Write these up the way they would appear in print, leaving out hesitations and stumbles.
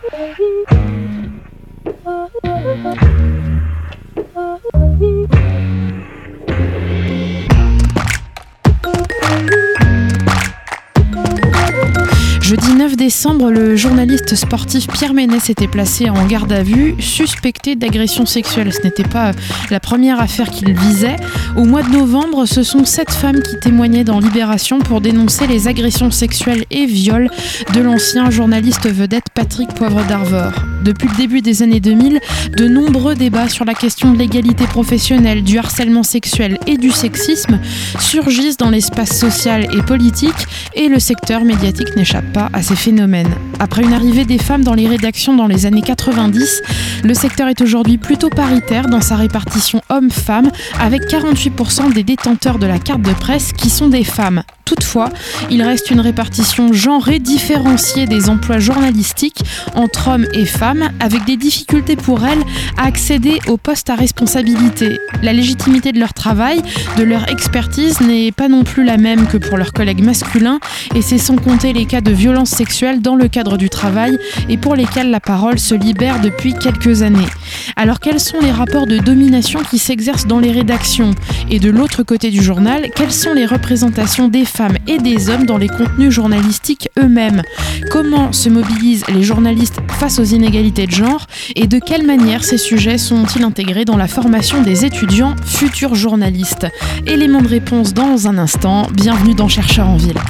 Jeudi 9 décembre, le journaliste sportif Pierre Ménès était placé en garde à vue, suspecté d'agression sexuelle. Ce n'était pas la première affaire qu'il visait. Au mois de novembre, ce sont 7 femmes qui témoignaient dans Libération pour dénoncer les agressions sexuelles et viols de l'ancien journaliste vedette Patrick Poivre d'Arvor. Depuis le début des années 2000, de nombreux débats sur la question de l'égalité professionnelle, du harcèlement sexuel et du sexisme surgissent dans l'espace social et politique, et le secteur médiatique n'échappe pas à ces phénomènes. Après une arrivée des femmes dans les rédactions dans les années 90, le secteur est aujourd'hui plutôt paritaire dans sa répartition hommes-femmes, avec 48% des détenteurs de la carte de presse qui sont des femmes. Toutefois, il reste une répartition genrée différenciée des emplois journalistiques entre hommes et femmes, avec des difficultés pour elles à accéder aux postes à responsabilité. La légitimité de leur travail, de leur expertise n'est pas non plus la même que pour leurs collègues masculins, et c'est sans compter les cas de violences sexuelles dans le cadre du travail et pour lesquels la parole se libère depuis quelques années. Alors quels sont les rapports de domination qui s'exercent dans les rédactions ? Et de l'autre côté du journal, quelles sont les représentations des femmes et des hommes dans les contenus journalistiques eux-mêmes ? Comment se mobilisent les journalistes face aux inégalités de genre ? Et de quelle manière ces sujets sont-ils intégrés dans la formation des étudiants futurs journalistes ? Élément de réponse dans un instant. Bienvenue dans Chercheurs en ville.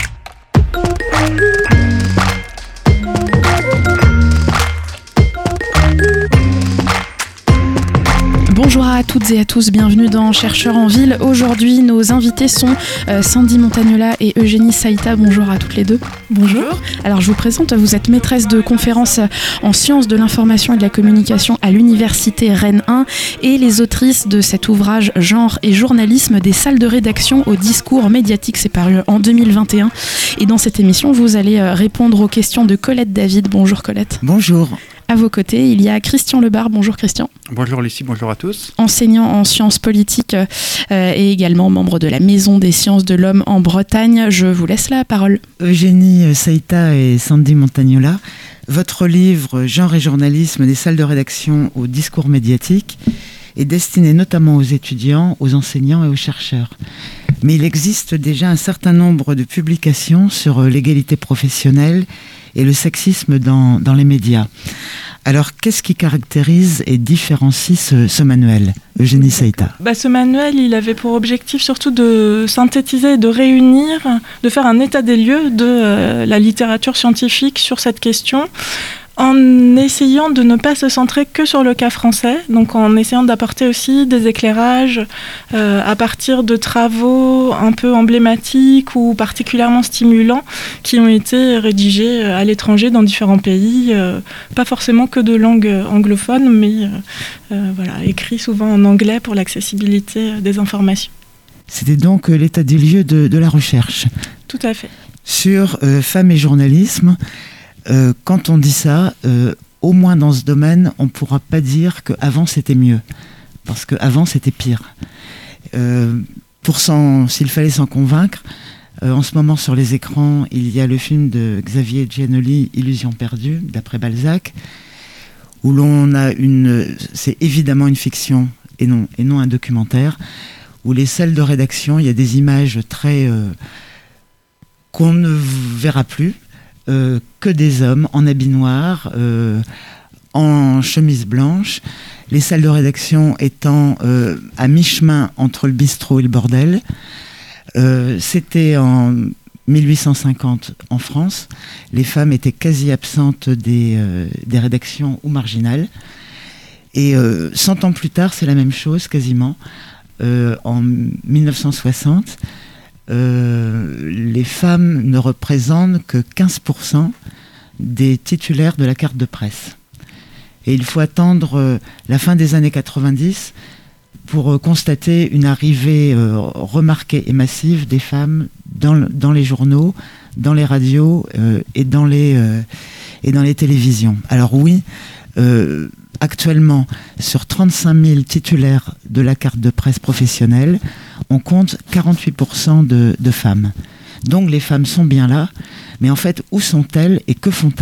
Bonjour à toutes et à tous, bienvenue dans Chercheurs en ville. Aujourd'hui, nos invités sont Sandy Montagnola et Eugénie Saïta. Bonjour à toutes les deux. Bonjour. Alors je vous présente, vous êtes maîtresse de conférences en sciences de l'information et de la communication à l'université Rennes 1 et les autrices de cet ouvrage Genre et journalisme des salles de rédaction au discours médiatique. C'est paru en 2021. Et dans cette émission, vous allez répondre aux questions de Colette David. Bonjour Colette. Bonjour. À vos côtés, il y a Christian Lebar. Bonjour Christian. Bonjour Lucie, bonjour à tous. Enseignant en sciences politiques et également membre de la Maison des sciences de l'homme en Bretagne. Je vous laisse la parole. Eugénie Saïta et Sandy Montagnola, votre livre Genre et journalisme des salles de rédaction au discours médiatique est destiné notamment aux étudiants, aux enseignants et aux chercheurs. Mais il existe déjà un certain nombre de publications sur l'égalité professionnelle et le sexisme dans les médias. Alors, qu'est-ce qui caractérise et différencie ce manuel ? Eugénie Saïta. Ce manuel, il avait pour objectif surtout de synthétiser, de réunir, de faire un état des lieux de la littérature scientifique sur cette question, en essayant de ne pas se centrer que sur le cas français, donc en essayant d'apporter aussi des éclairages à partir de travaux un peu emblématiques ou particulièrement stimulants qui ont été rédigés à l'étranger dans différents pays, pas forcément que de langue anglophone, mais écrits souvent en anglais pour l'accessibilité des informations. C'était donc l'état des lieux de la recherche. Tout à fait. Sur femmes et journalisme, quand on dit ça, au moins dans ce domaine, on ne pourra pas dire qu'avant c'était mieux, parce qu'avant c'était pire. S'il fallait s'en convaincre, en ce moment sur les écrans, il y a le film de Xavier Giannoli, Illusion perdue, d'après Balzac, où l'on a c'est évidemment une fiction et non un documentaire, où les salles de rédaction, il y a des images très qu'on ne verra plus. Que des hommes en habit noir, en chemise blanche, les salles de rédaction étant à mi-chemin entre le bistrot et le bordel. C'était en 1850 en France. Les femmes étaient quasi absentes des rédactions ou marginales. Et 100 ans plus tard, c'est la même chose quasiment. En 1960, les femmes ne représentent que 15% des titulaires de la carte de presse. Et il faut attendre la fin des années 90 pour constater une arrivée remarquée et massive des femmes dans les journaux, dans les radios et dans les télévisions. Alors oui, actuellement, sur 35 000 titulaires de la carte de presse professionnelle, on compte 48% de femmes. Donc les femmes sont bien là, mais en fait, où sont-elles et que font-elles ?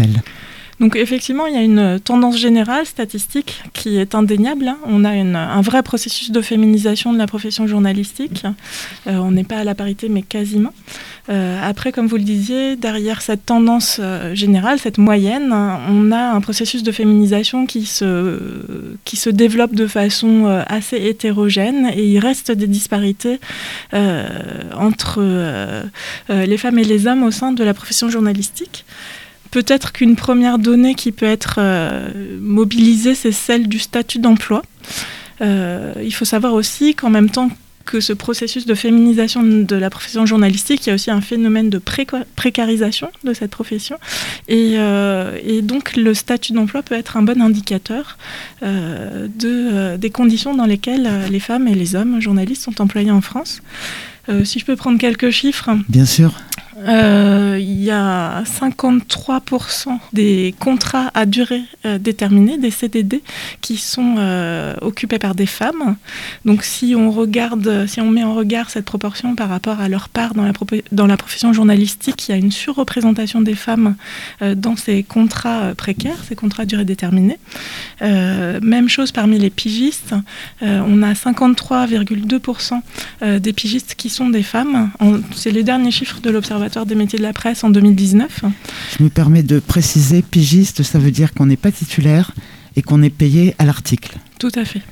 Donc effectivement, il y a une tendance générale statistique qui est indéniable. On a un vrai processus de féminisation de la profession journalistique. On n'est pas à la parité, mais quasiment. Après, comme vous le disiez, derrière cette tendance générale, cette moyenne, on a un processus de féminisation qui se développe de façon assez hétérogène, et il reste des disparités entre les femmes et les hommes au sein de la profession journalistique. Peut-être qu'une première donnée qui peut être mobilisée, c'est celle du statut d'emploi. Il faut savoir aussi qu'en même temps que ce processus de féminisation de la profession journalistique, il y a aussi un phénomène de précarisation de cette profession. Et donc, le statut d'emploi peut être un bon indicateur des conditions dans lesquelles les femmes et les hommes journalistes sont employés en France. Si je peux prendre quelques chiffres. Bien sûr. Il y a 53% des contrats à durée déterminée, des CDD, qui sont occupés par des femmes. Donc si on met en regard cette proportion par rapport à leur part dans la profession journalistique, il y a une surreprésentation des femmes dans ces contrats précaires, ces contrats à durée déterminée. Même chose parmi les pigistes. On a 53,2% des pigistes qui sont des femmes. C'est les derniers chiffres de l'Observatoire des métiers de la presse en 2019. Je me permets de préciser, pigiste, ça veut dire qu'on n'est pas titulaire et qu'on est payé à l'article. Tout à fait.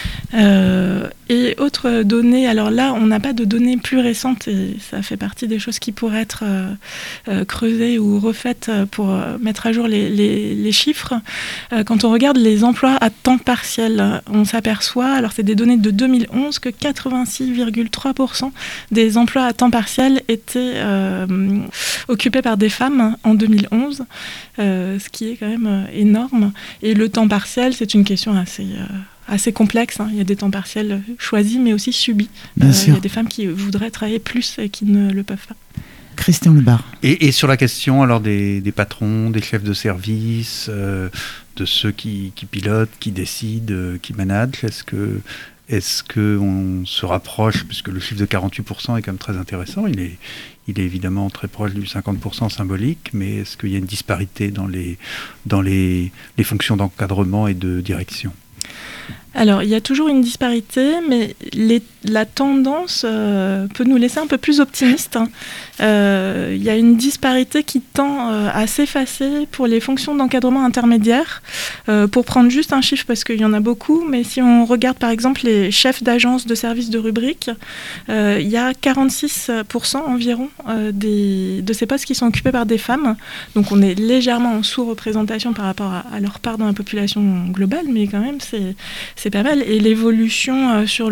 Et autre donnée, alors là on n'a pas de données plus récentes, et ça fait partie des choses qui pourraient être creusées ou refaites pour mettre à jour les chiffres. Quand on regarde les emplois à temps partiel, on s'aperçoit, alors c'est des données de 2011, que 86,3% des emplois à temps partiel étaient occupés par des femmes en 2011, ce qui est quand même énorme. Et le temps partiel, c'est une question assez complexe. Il y a des temps partiels choisis, mais aussi subis. Il y a des femmes qui voudraient travailler plus et qui ne le peuvent pas. Christian Lebar. Et sur la question alors des patrons, des chefs de service, de ceux qui pilotent, qui décident, qui managent, est-ce qu'on se rapproche, puisque le chiffre de 48% est quand même très intéressant, il est évidemment très proche du 50% symbolique, mais est-ce qu'il y a une disparité dans les fonctions d'encadrement et de direction ? Alors, il y a toujours une disparité, mais la tendance peut nous laisser un peu plus optimistes. Il y a une disparité qui tend à s'effacer pour les fonctions d'encadrement intermédiaire. Pour prendre juste un chiffre, parce qu'il y en a beaucoup, mais si on regarde par exemple les chefs d'agence de service de rubrique, il y a 46% environ de ces postes qui sont occupés par des femmes. Donc on est légèrement en sous-représentation par rapport à leur part dans la population globale, mais quand même c'est pas mal. Et l'évolution sur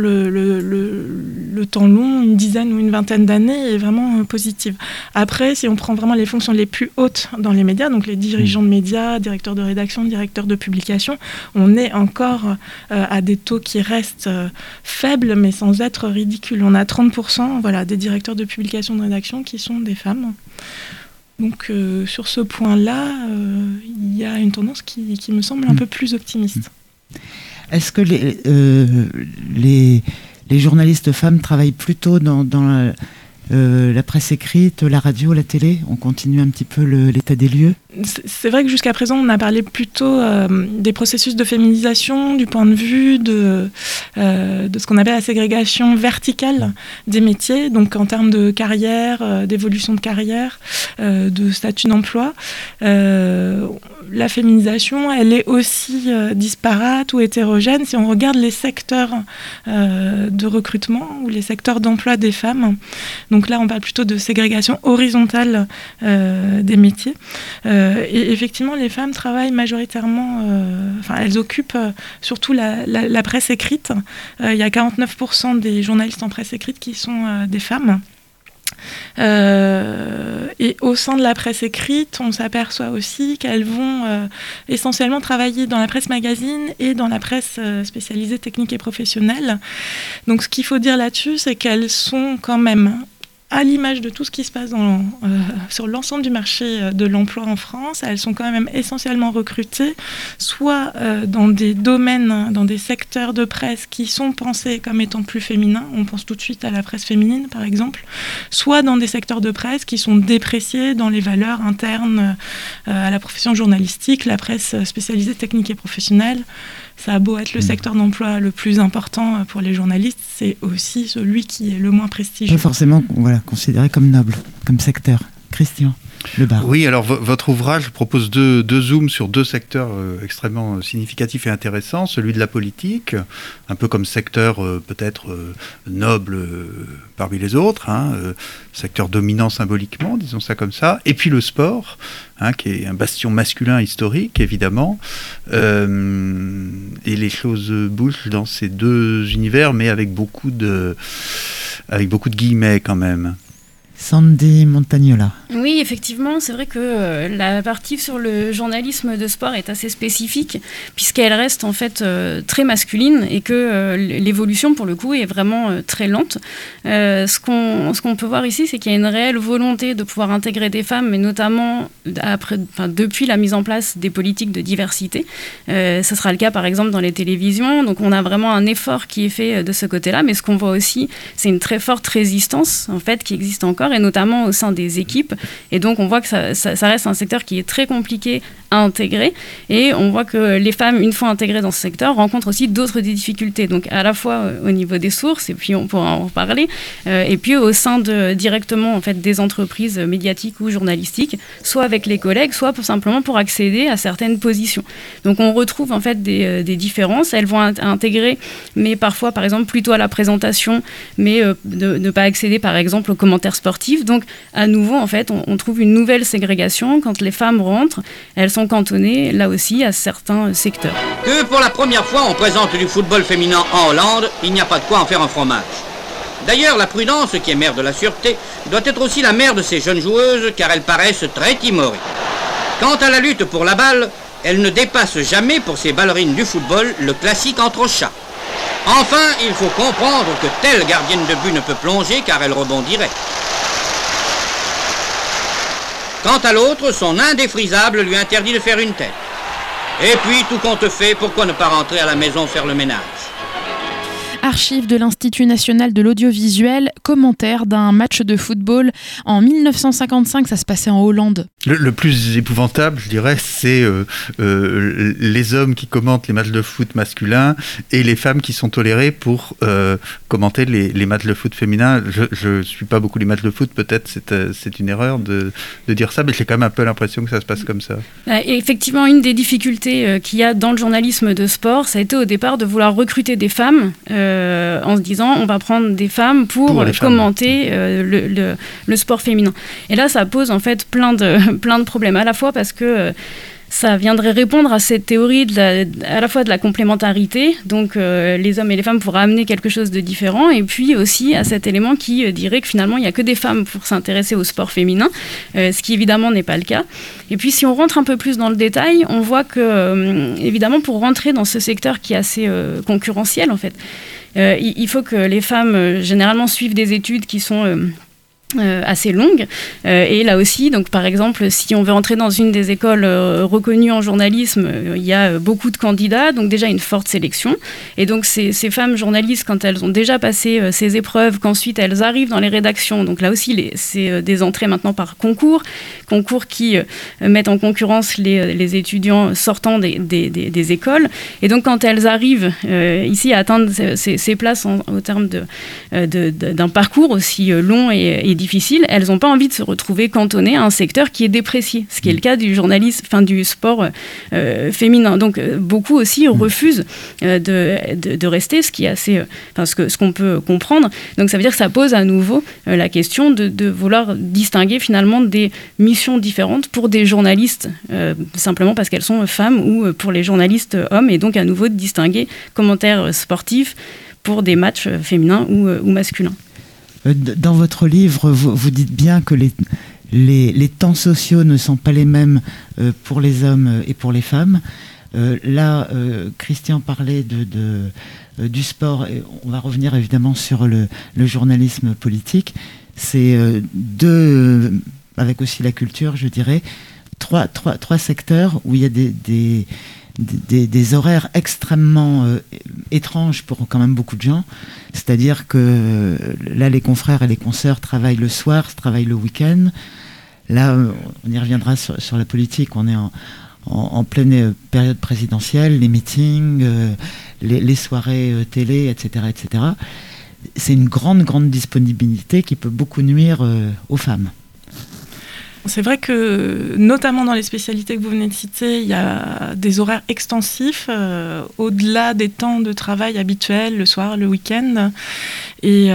le temps long, une dizaine ou une vingtaine d'années, est vraiment positive. Après, si on prend vraiment les fonctions les plus hautes dans les médias, donc les dirigeants de médias, directeurs de rédaction, directeurs de publication, on est encore à des taux qui restent faibles, mais sans être ridicules. On a 30% des directeurs de publication, de rédaction qui sont des femmes. Donc sur ce point-là, il y a une tendance qui me semble un peu plus optimiste. Est-ce que les journalistes femmes travaillent plutôt dans la presse écrite, la radio, la télé? On continue un petit peu l'état des lieux? C'est vrai que jusqu'à présent, on a parlé plutôt des processus de féminisation du point de vue de ce qu'on appelle la ségrégation verticale des métiers, donc en termes de carrière, d'évolution de carrière, de statut d'emploi. La féminisation, elle est aussi disparate ou hétérogène si on regarde les secteurs de recrutement ou les secteurs d'emploi des femmes. Donc là, on parle plutôt de ségrégation horizontale des métiers. Et effectivement, les femmes travaillent majoritairement, elles occupent surtout la presse écrite. Il y a 49% des journalistes en presse écrite qui sont des femmes. Et au sein de la presse écrite, on s'aperçoit aussi qu'elles vont essentiellement travailler dans la presse magazine et dans la presse spécialisée technique et professionnelle. Donc ce qu'il faut dire là-dessus, c'est qu'elles sont quand même à l'image de tout ce qui se passe sur l'ensemble du marché de l'emploi en France, elles sont quand même essentiellement recrutées, soit dans des domaines, dans des secteurs de presse qui sont pensés comme étant plus féminins, on pense tout de suite à la presse féminine par exemple, soit dans des secteurs de presse qui sont dépréciés dans les valeurs internes à la profession journalistique, la presse spécialisée technique et professionnelle. Ça a beau être le secteur d'emploi le plus important pour les journalistes, c'est aussi celui qui est le moins prestigieux. Pas forcément considéré comme noble, comme secteur. Christian Lebar. Oui, alors votre ouvrage propose deux zooms sur deux secteurs extrêmement significatifs et intéressants. Celui de la politique, un peu comme secteur peut-être noble parmi les autres, secteur dominant symboliquement, disons ça comme ça. Et puis le sport, qui est un bastion masculin historique, évidemment. Et les choses bougent dans ces deux univers, mais avec beaucoup de guillemets quand même. Sandy Montagnola. Oui, effectivement, c'est vrai que la partie sur le journalisme de sport est assez spécifique, puisqu'elle reste en fait très masculine et que l'évolution, pour le coup, est vraiment très lente. Ce qu'on peut voir ici, c'est qu'il y a une réelle volonté de pouvoir intégrer des femmes, mais notamment depuis la mise en place des politiques de diversité. Ce sera le cas, par exemple, dans les télévisions. Donc, on a vraiment un effort qui est fait de ce côté-là, mais ce qu'on voit aussi, c'est une très forte résistance, en fait, qui existe encore, et notamment au sein des équipes. Et donc, on voit que ça reste un secteur qui est très compliqué à intégrer. Et on voit que les femmes, une fois intégrées dans ce secteur, rencontrent aussi d'autres difficultés. Donc, à la fois au niveau des sources, et puis on pourra en reparler, et puis au sein directement en fait, des entreprises médiatiques ou journalistiques, soit avec les collègues, soit simplement pour accéder à certaines positions. Donc, on retrouve en fait des différences. Elles vont intégrer, mais parfois, par exemple, plutôt à la présentation, mais ne pas accéder, par exemple, aux commentaires sportifs. Donc, à nouveau, en fait, on trouve une nouvelle ségrégation. Quand les femmes rentrent, elles sont cantonnées, là aussi, à certains secteurs. Que pour la première fois, on présente du football féminin en Hollande, il n'y a pas de quoi en faire un fromage. D'ailleurs, la Prudence, qui est mère de la Sûreté, doit être aussi la mère de ces jeunes joueuses, car elles paraissent très timorées. Quant à la lutte pour la balle, elle ne dépasse jamais, pour ces ballerines du football, le classique entre chats. Enfin, il faut comprendre que telle gardienne de but ne peut plonger, car elle rebondirait. Quant à l'autre, son indéfrisable lui interdit de faire une tête. Et puis, tout compte fait, pourquoi ne pas rentrer à la maison faire le ménage ? Archives de l'Institut national de l'audiovisuel, commentaire d'un match de football en 1955, ça se passait en Hollande. Le plus épouvantable, je dirais, c'est les hommes qui commentent les matchs de foot masculins et les femmes qui sont tolérées pour commenter les matchs de foot féminins. Je suis pas beaucoup les matchs de foot, peut-être c'est une erreur de dire ça, mais j'ai quand même un peu l'impression que ça se passe comme ça. Et effectivement, une des difficultés qu'il y a dans le journalisme de sport, ça a été au départ de vouloir recruter des femmes en se disant on va prendre des femmes pour commenter le sport féminin. Et là, ça pose en fait plein de problèmes, à la fois parce que ça viendrait répondre à cette théorie à la fois de la complémentarité, donc les hommes et les femmes pourraient amener quelque chose de différent, et puis aussi à cet élément qui dirait que finalement il n'y a que des femmes pour s'intéresser au sport féminin, ce qui évidemment n'est pas le cas. Et puis si on rentre un peu plus dans le détail, on voit que évidemment pour rentrer dans ce secteur qui est assez concurrentiel en fait, il faut que les femmes généralement suivent des études qui sont assez longue, et là aussi, donc par exemple, si on veut entrer dans une des écoles reconnues en journalisme, il y a beaucoup de candidats, donc déjà une forte sélection, et donc ces femmes journalistes, quand elles ont déjà passé ces épreuves, qu'ensuite elles arrivent dans les rédactions, donc là aussi c'est des entrées maintenant par concours qui mettent en concurrence les étudiants sortant des écoles, et donc quand elles arrivent ici à atteindre ces places au terme d'un parcours aussi long et difficile, elles n'ont pas envie de se retrouver cantonnées à un secteur qui est déprécié, ce qui est le cas du journalisme, du sport féminin. Donc beaucoup aussi refusent de rester, ce qui est assez, ce qu'on peut comprendre. Donc ça veut dire que ça pose à nouveau la question de vouloir distinguer finalement des missions différentes pour des journalistes simplement parce qu'elles sont femmes, ou pour les journalistes hommes, et donc à nouveau de distinguer commentaires sportifs pour des matchs féminins ou masculins. Dans votre livre, vous dites bien que les temps sociaux ne sont pas les mêmes pour les hommes et pour les femmes. Là, Christian parlait du sport, et on va revenir évidemment sur le journalisme politique. c'est avec aussi la culture, je dirais, trois secteurs où il y a des horaires extrêmement étranges pour quand même beaucoup de gens. C'est-à-dire que là, les confrères et les consoeurs travaillent le soir, travaillent le week-end. Là, on y reviendra sur la politique. On est en pleine période présidentielle, les meetings, les soirées télé, etc., etc. C'est une grande disponibilité qui peut beaucoup nuire aux femmes. C'est vrai que, notamment dans les spécialités que vous venez de citer, il y a des horaires extensifs, au-delà des temps de travail habituels, le soir, le week-end. Et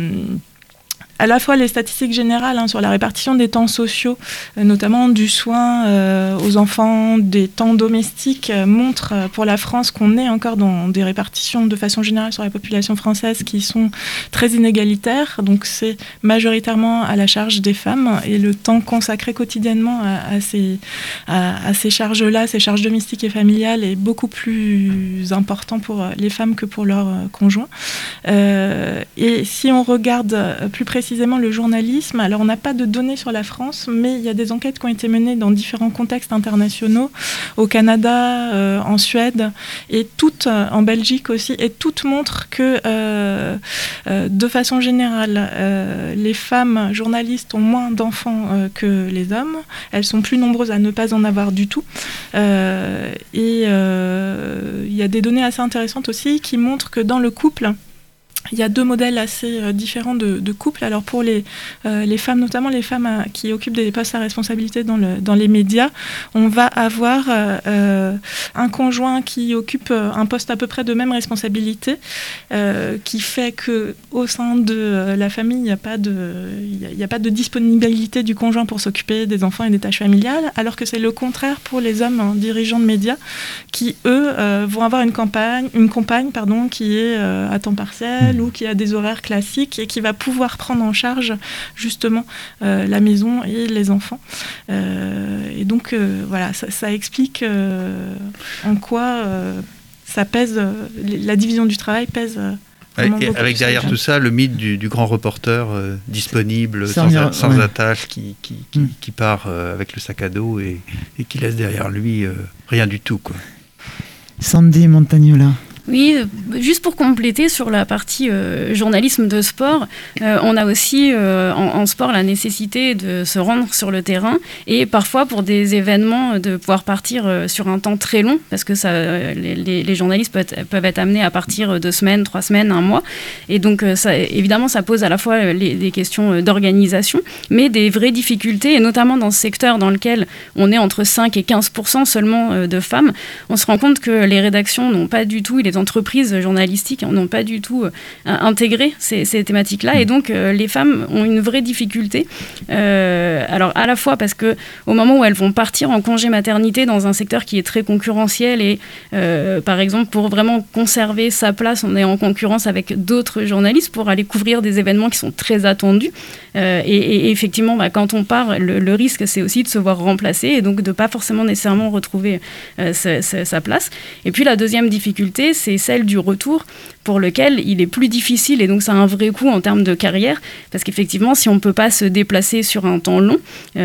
à la fois les statistiques générales sur la répartition des temps sociaux, notamment du soin aux enfants, des temps domestiques, montrent pour la France qu'on est encore dans des répartitions de façon générale sur la population française qui sont très inégalitaires. Donc c'est majoritairement à la charge des femmes, et le temps consacré quotidiennement à ces charges-là, ces charges domestiques et familiales, est beaucoup plus important pour les femmes que pour leurs conjoints. Et si on regarde plus précisément le journalisme, alors on n'a pas de données sur la France, mais il y a des enquêtes qui ont été menées dans différents contextes internationaux, au Canada, en Suède, et toutes, en Belgique aussi, et toutes montrent que, de façon générale, les femmes journalistes ont moins d'enfants que les hommes. Elles sont plus nombreuses à ne pas en avoir du tout. Et il y a des données assez intéressantes aussi qui montrent que dans le couple, il y a deux modèles assez différents de couple. Alors pour les femmes, notamment les femmes qui occupent des postes à responsabilité dans les médias, on va avoir un conjoint qui occupe un poste à peu près de même responsabilité, qui fait qu'au sein de la famille, il n'y a pas de disponibilité du conjoint pour s'occuper des enfants et des tâches familiales, alors que c'est le contraire pour les hommes dirigeants de médias qui, eux, vont avoir une compagne qui est à temps partiel, ou qui a des horaires classiques et qui va pouvoir prendre en charge justement la maison et les enfants. Et donc voilà, ça explique en quoi ça pèse, la division du travail pèse. Et avec derrière tout ça le mythe du grand reporter disponible, sans attache, qui part avec le sac à dos et qui laisse derrière lui rien du tout, quoi. Sandy Montagnola. Oui, juste pour compléter sur la partie journalisme de sport, on a aussi en sport la nécessité de se rendre sur le terrain, et parfois pour des événements de pouvoir partir sur un temps très long, parce que les journalistes peuvent être amenés à partir 2 semaines, 3 semaines, 1 mois, et donc évidemment ça pose à la fois des questions d'organisation, mais des vraies difficultés, et notamment dans ce secteur dans lequel on est entre 5 et 15% seulement de femmes. On se rend compte que les rédactions n'ont pas du tout, les entreprises journalistiques n'ont pas du tout intégré ces thématiques-là, et donc les femmes ont une vraie difficulté. Alors à la fois parce que au moment où elles vont partir en congé maternité dans un secteur qui est très concurrentiel, et par exemple pour vraiment conserver sa place, on est en concurrence avec d'autres journalistes pour aller couvrir des événements qui sont très attendus, et effectivement quand on part, le risque c'est aussi de se voir remplacer, et donc de ne pas forcément nécessairement retrouver sa place. Et puis la deuxième difficulté, c'est celle du retour, pour lequel il est plus difficile, et donc ça a un vrai coût en termes de carrière, parce qu'effectivement si on ne peut pas se déplacer sur un temps long,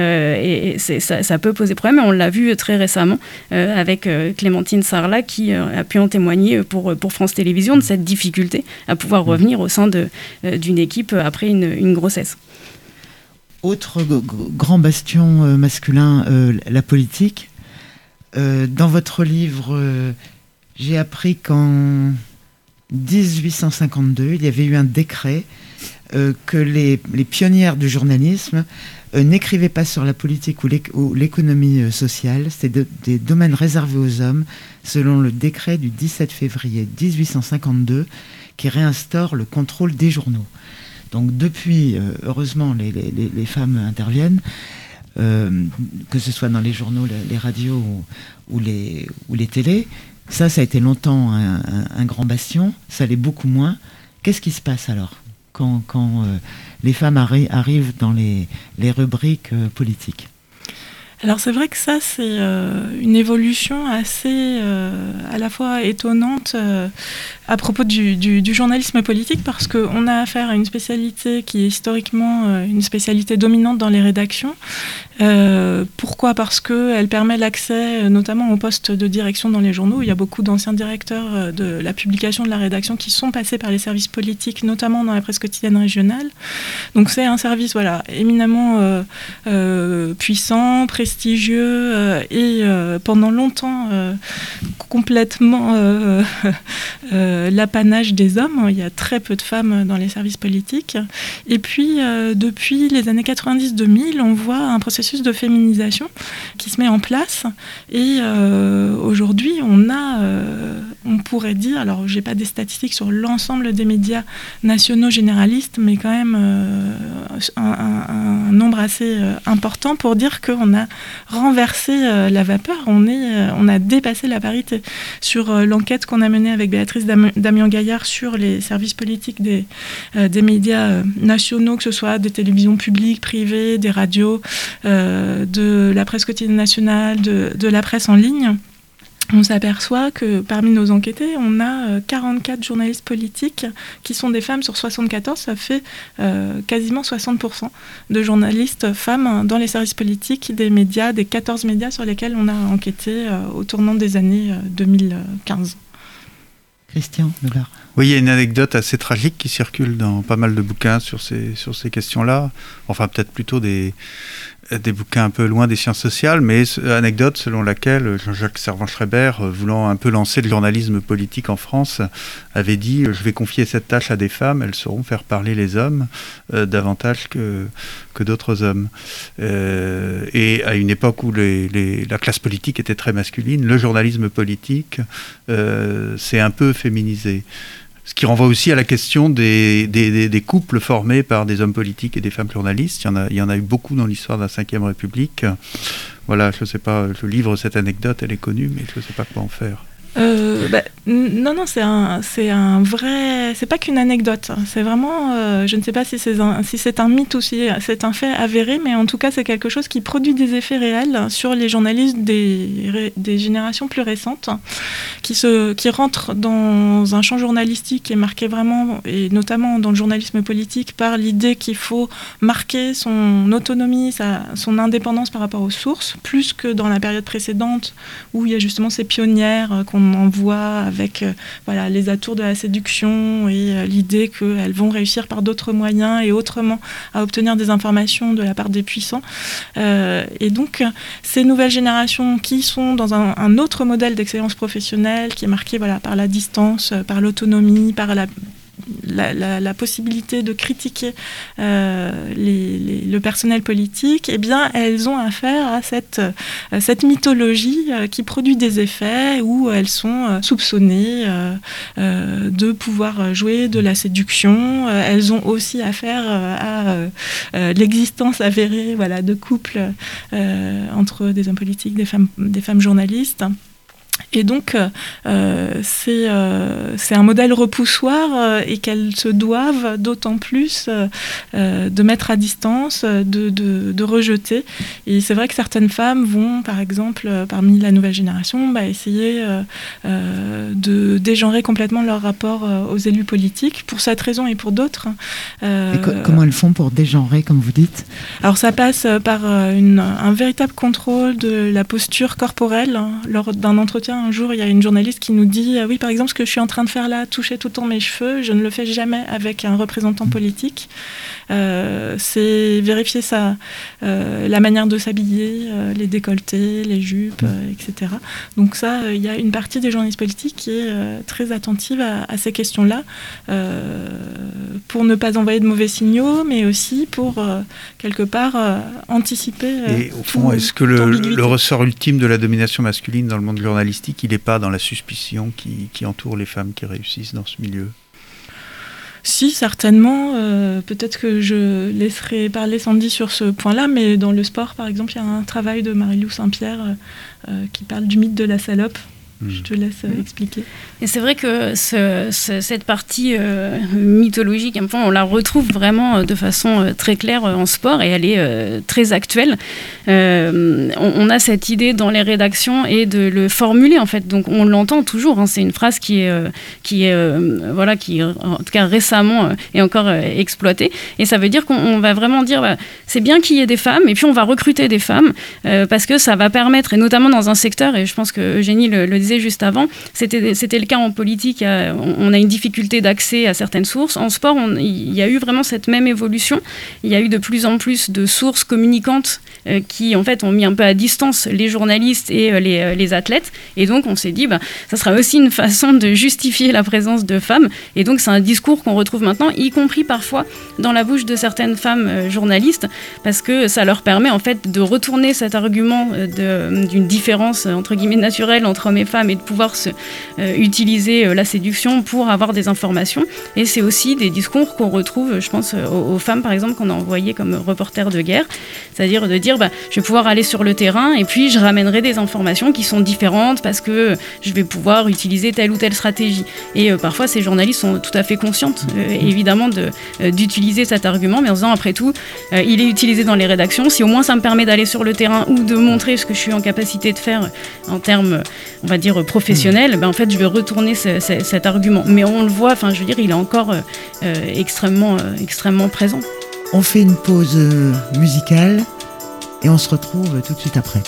ça peut poser problème, et on l'a vu très récemment avec Clémentine Sarlat qui a pu en témoigner pour France Télévisions de cette difficulté à pouvoir revenir au sein d'une équipe après une grossesse. Autre grand bastion masculin, la politique. Dans votre livre, j'ai appris qu'en 1852, il y avait eu un décret que les pionnières du journalisme n'écrivaient pas sur la politique ou l'économie sociale. C'était des domaines réservés aux hommes, selon le décret du 17 février 1852, qui réinstaure le contrôle des journaux. Donc depuis, heureusement, les femmes interviennent, que ce soit dans les journaux, les radios ou les télés. Ça a été longtemps un grand bastion, ça l'est beaucoup moins. Qu'est-ce qui se passe alors quand les femmes arrivent dans les rubriques politiques ? Alors c'est vrai que ça, c'est une évolution assez à la fois étonnante à propos du journalisme politique, parce qu'on a affaire à une spécialité qui est historiquement une spécialité dominante dans les rédactions. Pourquoi ? Parce qu'elle permet l'accès notamment aux postes de direction dans les journaux. Il y a beaucoup d'anciens directeurs de la publication, de la rédaction qui sont passés par les services politiques, notamment dans la presse quotidienne régionale. Donc c'est un service éminemment puissant, prestigieux et pendant longtemps complètement l'apanage des hommes. Il y a très peu de femmes dans les services politiques. Et puis depuis les années 90-2000, on voit un processus de féminisation qui se met en place. Et aujourd'hui, on pourrait dire, alors j'ai pas des statistiques sur l'ensemble des médias nationaux généralistes, mais quand même un nombre assez important pour dire qu'on a renversé la vapeur, on a dépassé la parité. Sur l'enquête qu'on a menée avec Béatrice Damian-Gaillard sur les services politiques des médias nationaux, que ce soit des télévisions publiques, privées, des radios, de la presse quotidienne nationale, de la presse en ligne, on s'aperçoit que parmi nos enquêtés, on a 44 journalistes politiques qui sont des femmes sur 74. Ça fait quasiment 60% de journalistes femmes dans les services politiques des médias, des 14 médias sur lesquels on a enquêté au tournant des années 2015. Christian Lebard. Oui, il y a une anecdote assez tragique qui circule dans pas mal de bouquins sur ces questions-là. Enfin, peut-être plutôt des bouquins un peu loin des sciences sociales, mais anecdote selon laquelle Jean-Jacques Servan-Schreiber, voulant un peu lancer le journalisme politique en France, avait dit « Je vais confier cette tâche à des femmes, elles sauront faire parler les hommes davantage que d'autres hommes. » Et à une époque où la classe politique était très masculine, le journalisme politique s'est un peu féminisé. Ce qui renvoie aussi à la question des couples formés par des hommes politiques et des femmes journalistes. Il y en a eu beaucoup dans l'histoire de la Ve République. Voilà, je ne sais pas, je livre cette anecdote, elle est connue, mais je ne sais pas quoi en faire. Non, c'est un vrai. C'est pas qu'une anecdote. C'est vraiment. Je ne sais pas si c'est un mythe ou si c'est un fait avéré, mais en tout cas, c'est quelque chose qui produit des effets réels sur les journalistes des générations plus récentes, qui rentrent dans un champ journalistique qui est marqué vraiment, et notamment dans le journalisme politique, par l'idée qu'il faut marquer son autonomie, son indépendance par rapport aux sources, plus que dans la période précédente où il y a justement ces pionnières qu'on envoie avec les atours de la séduction et l'idée qu'elles vont réussir par d'autres moyens et autrement à obtenir des informations de la part des puissants. Et donc, ces nouvelles générations qui sont dans un autre modèle d'excellence professionnelle qui est marqué par la distance, par l'autonomie, par la possibilité de critiquer le personnel politique, eh bien, elles ont affaire à cette mythologie qui produit des effets où elles sont soupçonnées de pouvoir jouer de la séduction. Elles ont aussi affaire à l'existence avérée de couples entre des hommes politiques, des femmes journalistes. Et donc, c'est un modèle repoussoir et qu'elles se doivent d'autant plus de mettre à distance, de rejeter. Et c'est vrai que certaines femmes vont, par exemple, parmi la nouvelle génération, essayer de dégenrer complètement leur rapport aux élus politiques, pour cette raison et pour d'autres. Et comment elles font pour dégenrer, comme vous dites ? Alors ça passe par un véritable contrôle de la posture corporelle. Lors d'un entretien, un jour, il y a une journaliste qui nous dit oui, par exemple, ce que je suis en train de faire là, toucher tout le temps mes cheveux, je ne le fais jamais avec un représentant politique. C'est vérifier la manière de s'habiller, les décolletés, les jupes, etc. Donc ça, il y a une partie des journalistes politiques qui est très attentive à ces questions-là, pour ne pas envoyer de mauvais signaux, mais aussi pour, quelque part, anticiper. Et au fond, est-ce que le ressort ultime de la domination masculine dans le monde journalistique, il n'est pas dans la suspicion qui entoure les femmes qui réussissent dans ce milieu ? Si, certainement. Peut-être que je laisserai parler Sandy sur ce point-là, mais dans le sport, par exemple, il y a un travail de Marie-Lou Saint-Pierre qui parle du mythe de la salope, Je te laisse expliquer. Et c'est vrai que cette partie mythologique, on la retrouve vraiment de façon très claire en sport et elle est très actuelle. On a cette idée dans les rédactions et de le formuler en fait. Donc on l'entend toujours. C'est une phrase qui en tout cas récemment est encore exploitée. Et ça veut dire qu'on va vraiment dire c'est bien qu'il y ait des femmes et puis on va recruter des femmes parce que ça va permettre, et notamment dans un secteur, et je pense que Eugénie le disait juste avant, c'était le cas en politique, on a une difficulté d'accès à certaines sources. En sport, il y a eu vraiment cette même évolution. Il y a eu de plus en plus de sources communicantes qui, en fait, ont mis un peu à distance les journalistes et les athlètes. Et donc, on s'est dit, ça sera aussi une façon de justifier la présence de femmes. Et donc, c'est un discours qu'on retrouve maintenant, y compris parfois dans la bouche de certaines femmes journalistes, parce que ça leur permet, en fait, de retourner cet argument d'une différence, entre guillemets, naturelle entre hommes et femmes et de pouvoir utiliser la séduction pour avoir des informations. Et c'est aussi des discours qu'on retrouve, je pense, aux femmes, par exemple, qu'on a envoyées comme reporters de guerre. C'est-à-dire de dire, je vais pouvoir aller sur le terrain et puis je ramènerai des informations qui sont différentes parce que je vais pouvoir utiliser telle ou telle stratégie. Et parfois, ces journalistes sont tout à fait conscientes, évidemment, d'utiliser cet argument, mais en disant, après tout, il est utilisé dans les rédactions. Si au moins ça me permet d'aller sur le terrain ou de montrer ce que je suis en capacité de faire en termes, on va dire, professionnels, en fait, je vais retourner cet argument. Mais on le voit, il est encore extrêmement présent. On fait une pause musicale et on se retrouve tout de suite après.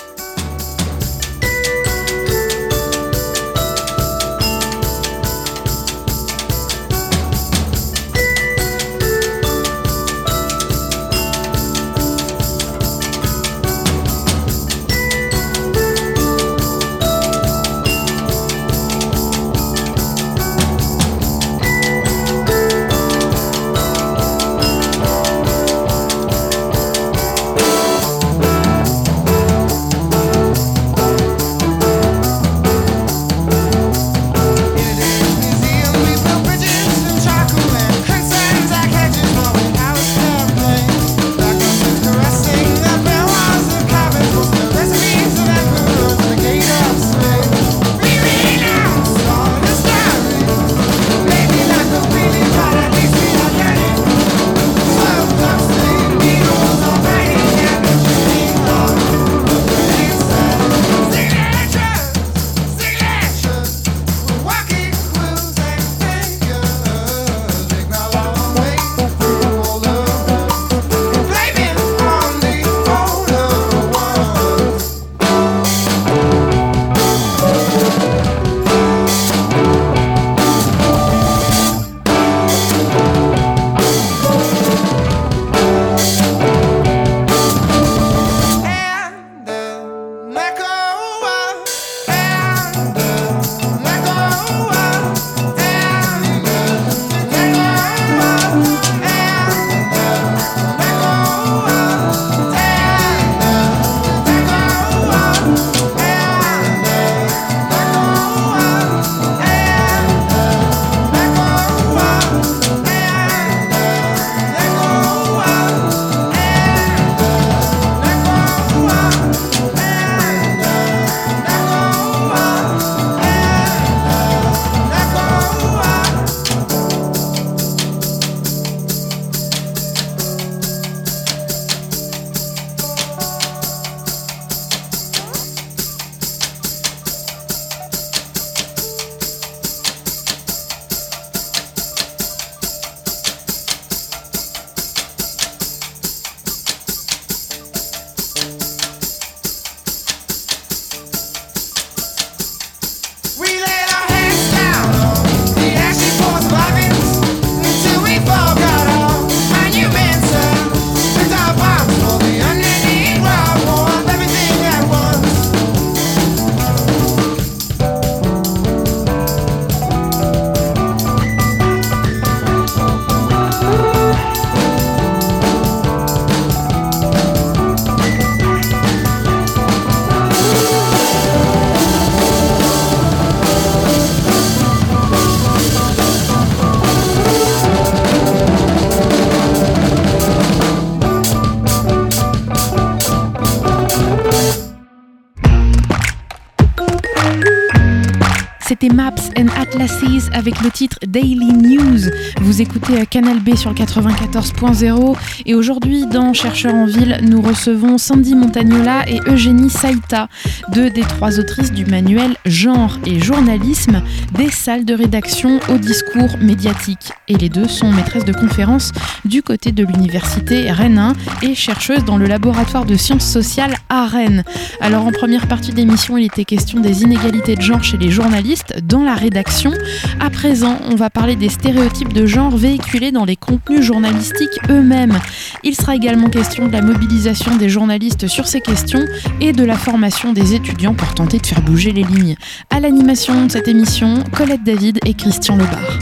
C'était Maps and Atlases avec le titre Daily News. Vous écoutez Canal B sur le 94.0 et aujourd'hui dans Chercheurs en ville, nous recevons Sandy Montagnola et Eugénie Saïta, deux des trois autrices du manuel Genre et journalisme, des salles de rédaction au discours médiatique. Et les deux sont maîtresses de conférences du côté de l'université Rennes 1 et chercheuses dans le laboratoire de sciences sociales à Rennes. Alors en première partie de l'émission, il était question des inégalités de genre chez les journalistes dans la rédaction. À présent, on va parler des stéréotypes de genre véhiculés dans les contenus journalistiques eux-mêmes. Il sera également question de la mobilisation des journalistes sur ces questions et de la formation des étudiants pour tenter de faire bouger les lignes. À l'animation de cette émission, Colette David et Christian Lebar.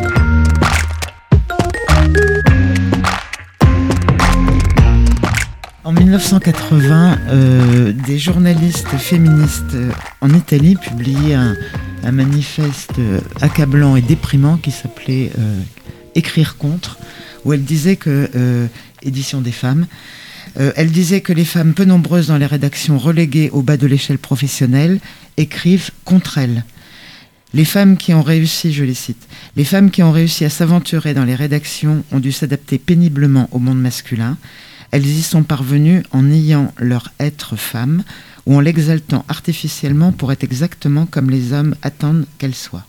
En 1980, des journalistes féministes en Italie publiaient un manifeste accablant et déprimant qui s'appelait Écrire contre, où elle disait que, édition des femmes, elle disait que les femmes peu nombreuses dans les rédactions reléguées au bas de l'échelle professionnelle écrivent contre elles. Les femmes qui ont réussi, je les cite, les femmes qui ont réussi à s'aventurer dans les rédactions ont dû s'adapter péniblement au monde masculin. Elles y sont parvenues en niant leur être femme ou en l'exaltant artificiellement pour être exactement comme les hommes attendent qu'elles soient.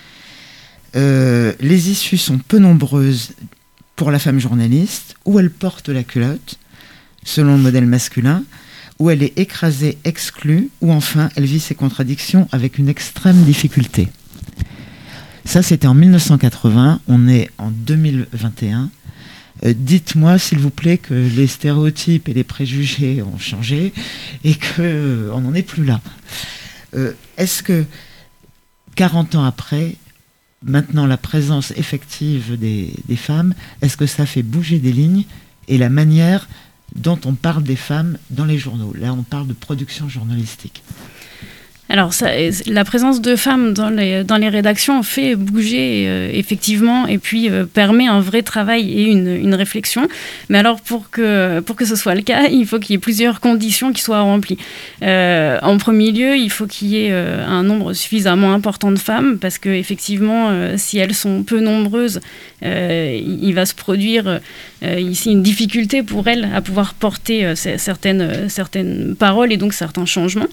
Les issues sont peu nombreuses pour la femme journaliste, où elle porte la culotte, selon le modèle masculin, où elle est écrasée, exclue, ou enfin elle vit ses contradictions avec une extrême difficulté. Ça, c'était en 1980, on est en 2021. Dites-moi, s'il vous plaît, que les stéréotypes et les préjugés ont changé et qu'on n'en est plus là. Est-ce que, 40 ans après, maintenant la présence effective des femmes, est-ce que ça fait bouger des lignes et la manière dont on parle des femmes dans les journaux? Là, on parle de production journalistique. Alors, la présence de femmes dans les rédactions fait bouger effectivement et puis permet un vrai travail et une réflexion. Mais alors, pour que ce soit le cas, il faut qu'il y ait plusieurs conditions qui soient remplies. En premier lieu, il faut qu'il y ait un nombre suffisamment important de femmes parce qu'effectivement, si elles sont peu nombreuses, il va se produire ici une difficulté pour elles à pouvoir porter certaines paroles et donc certains changements.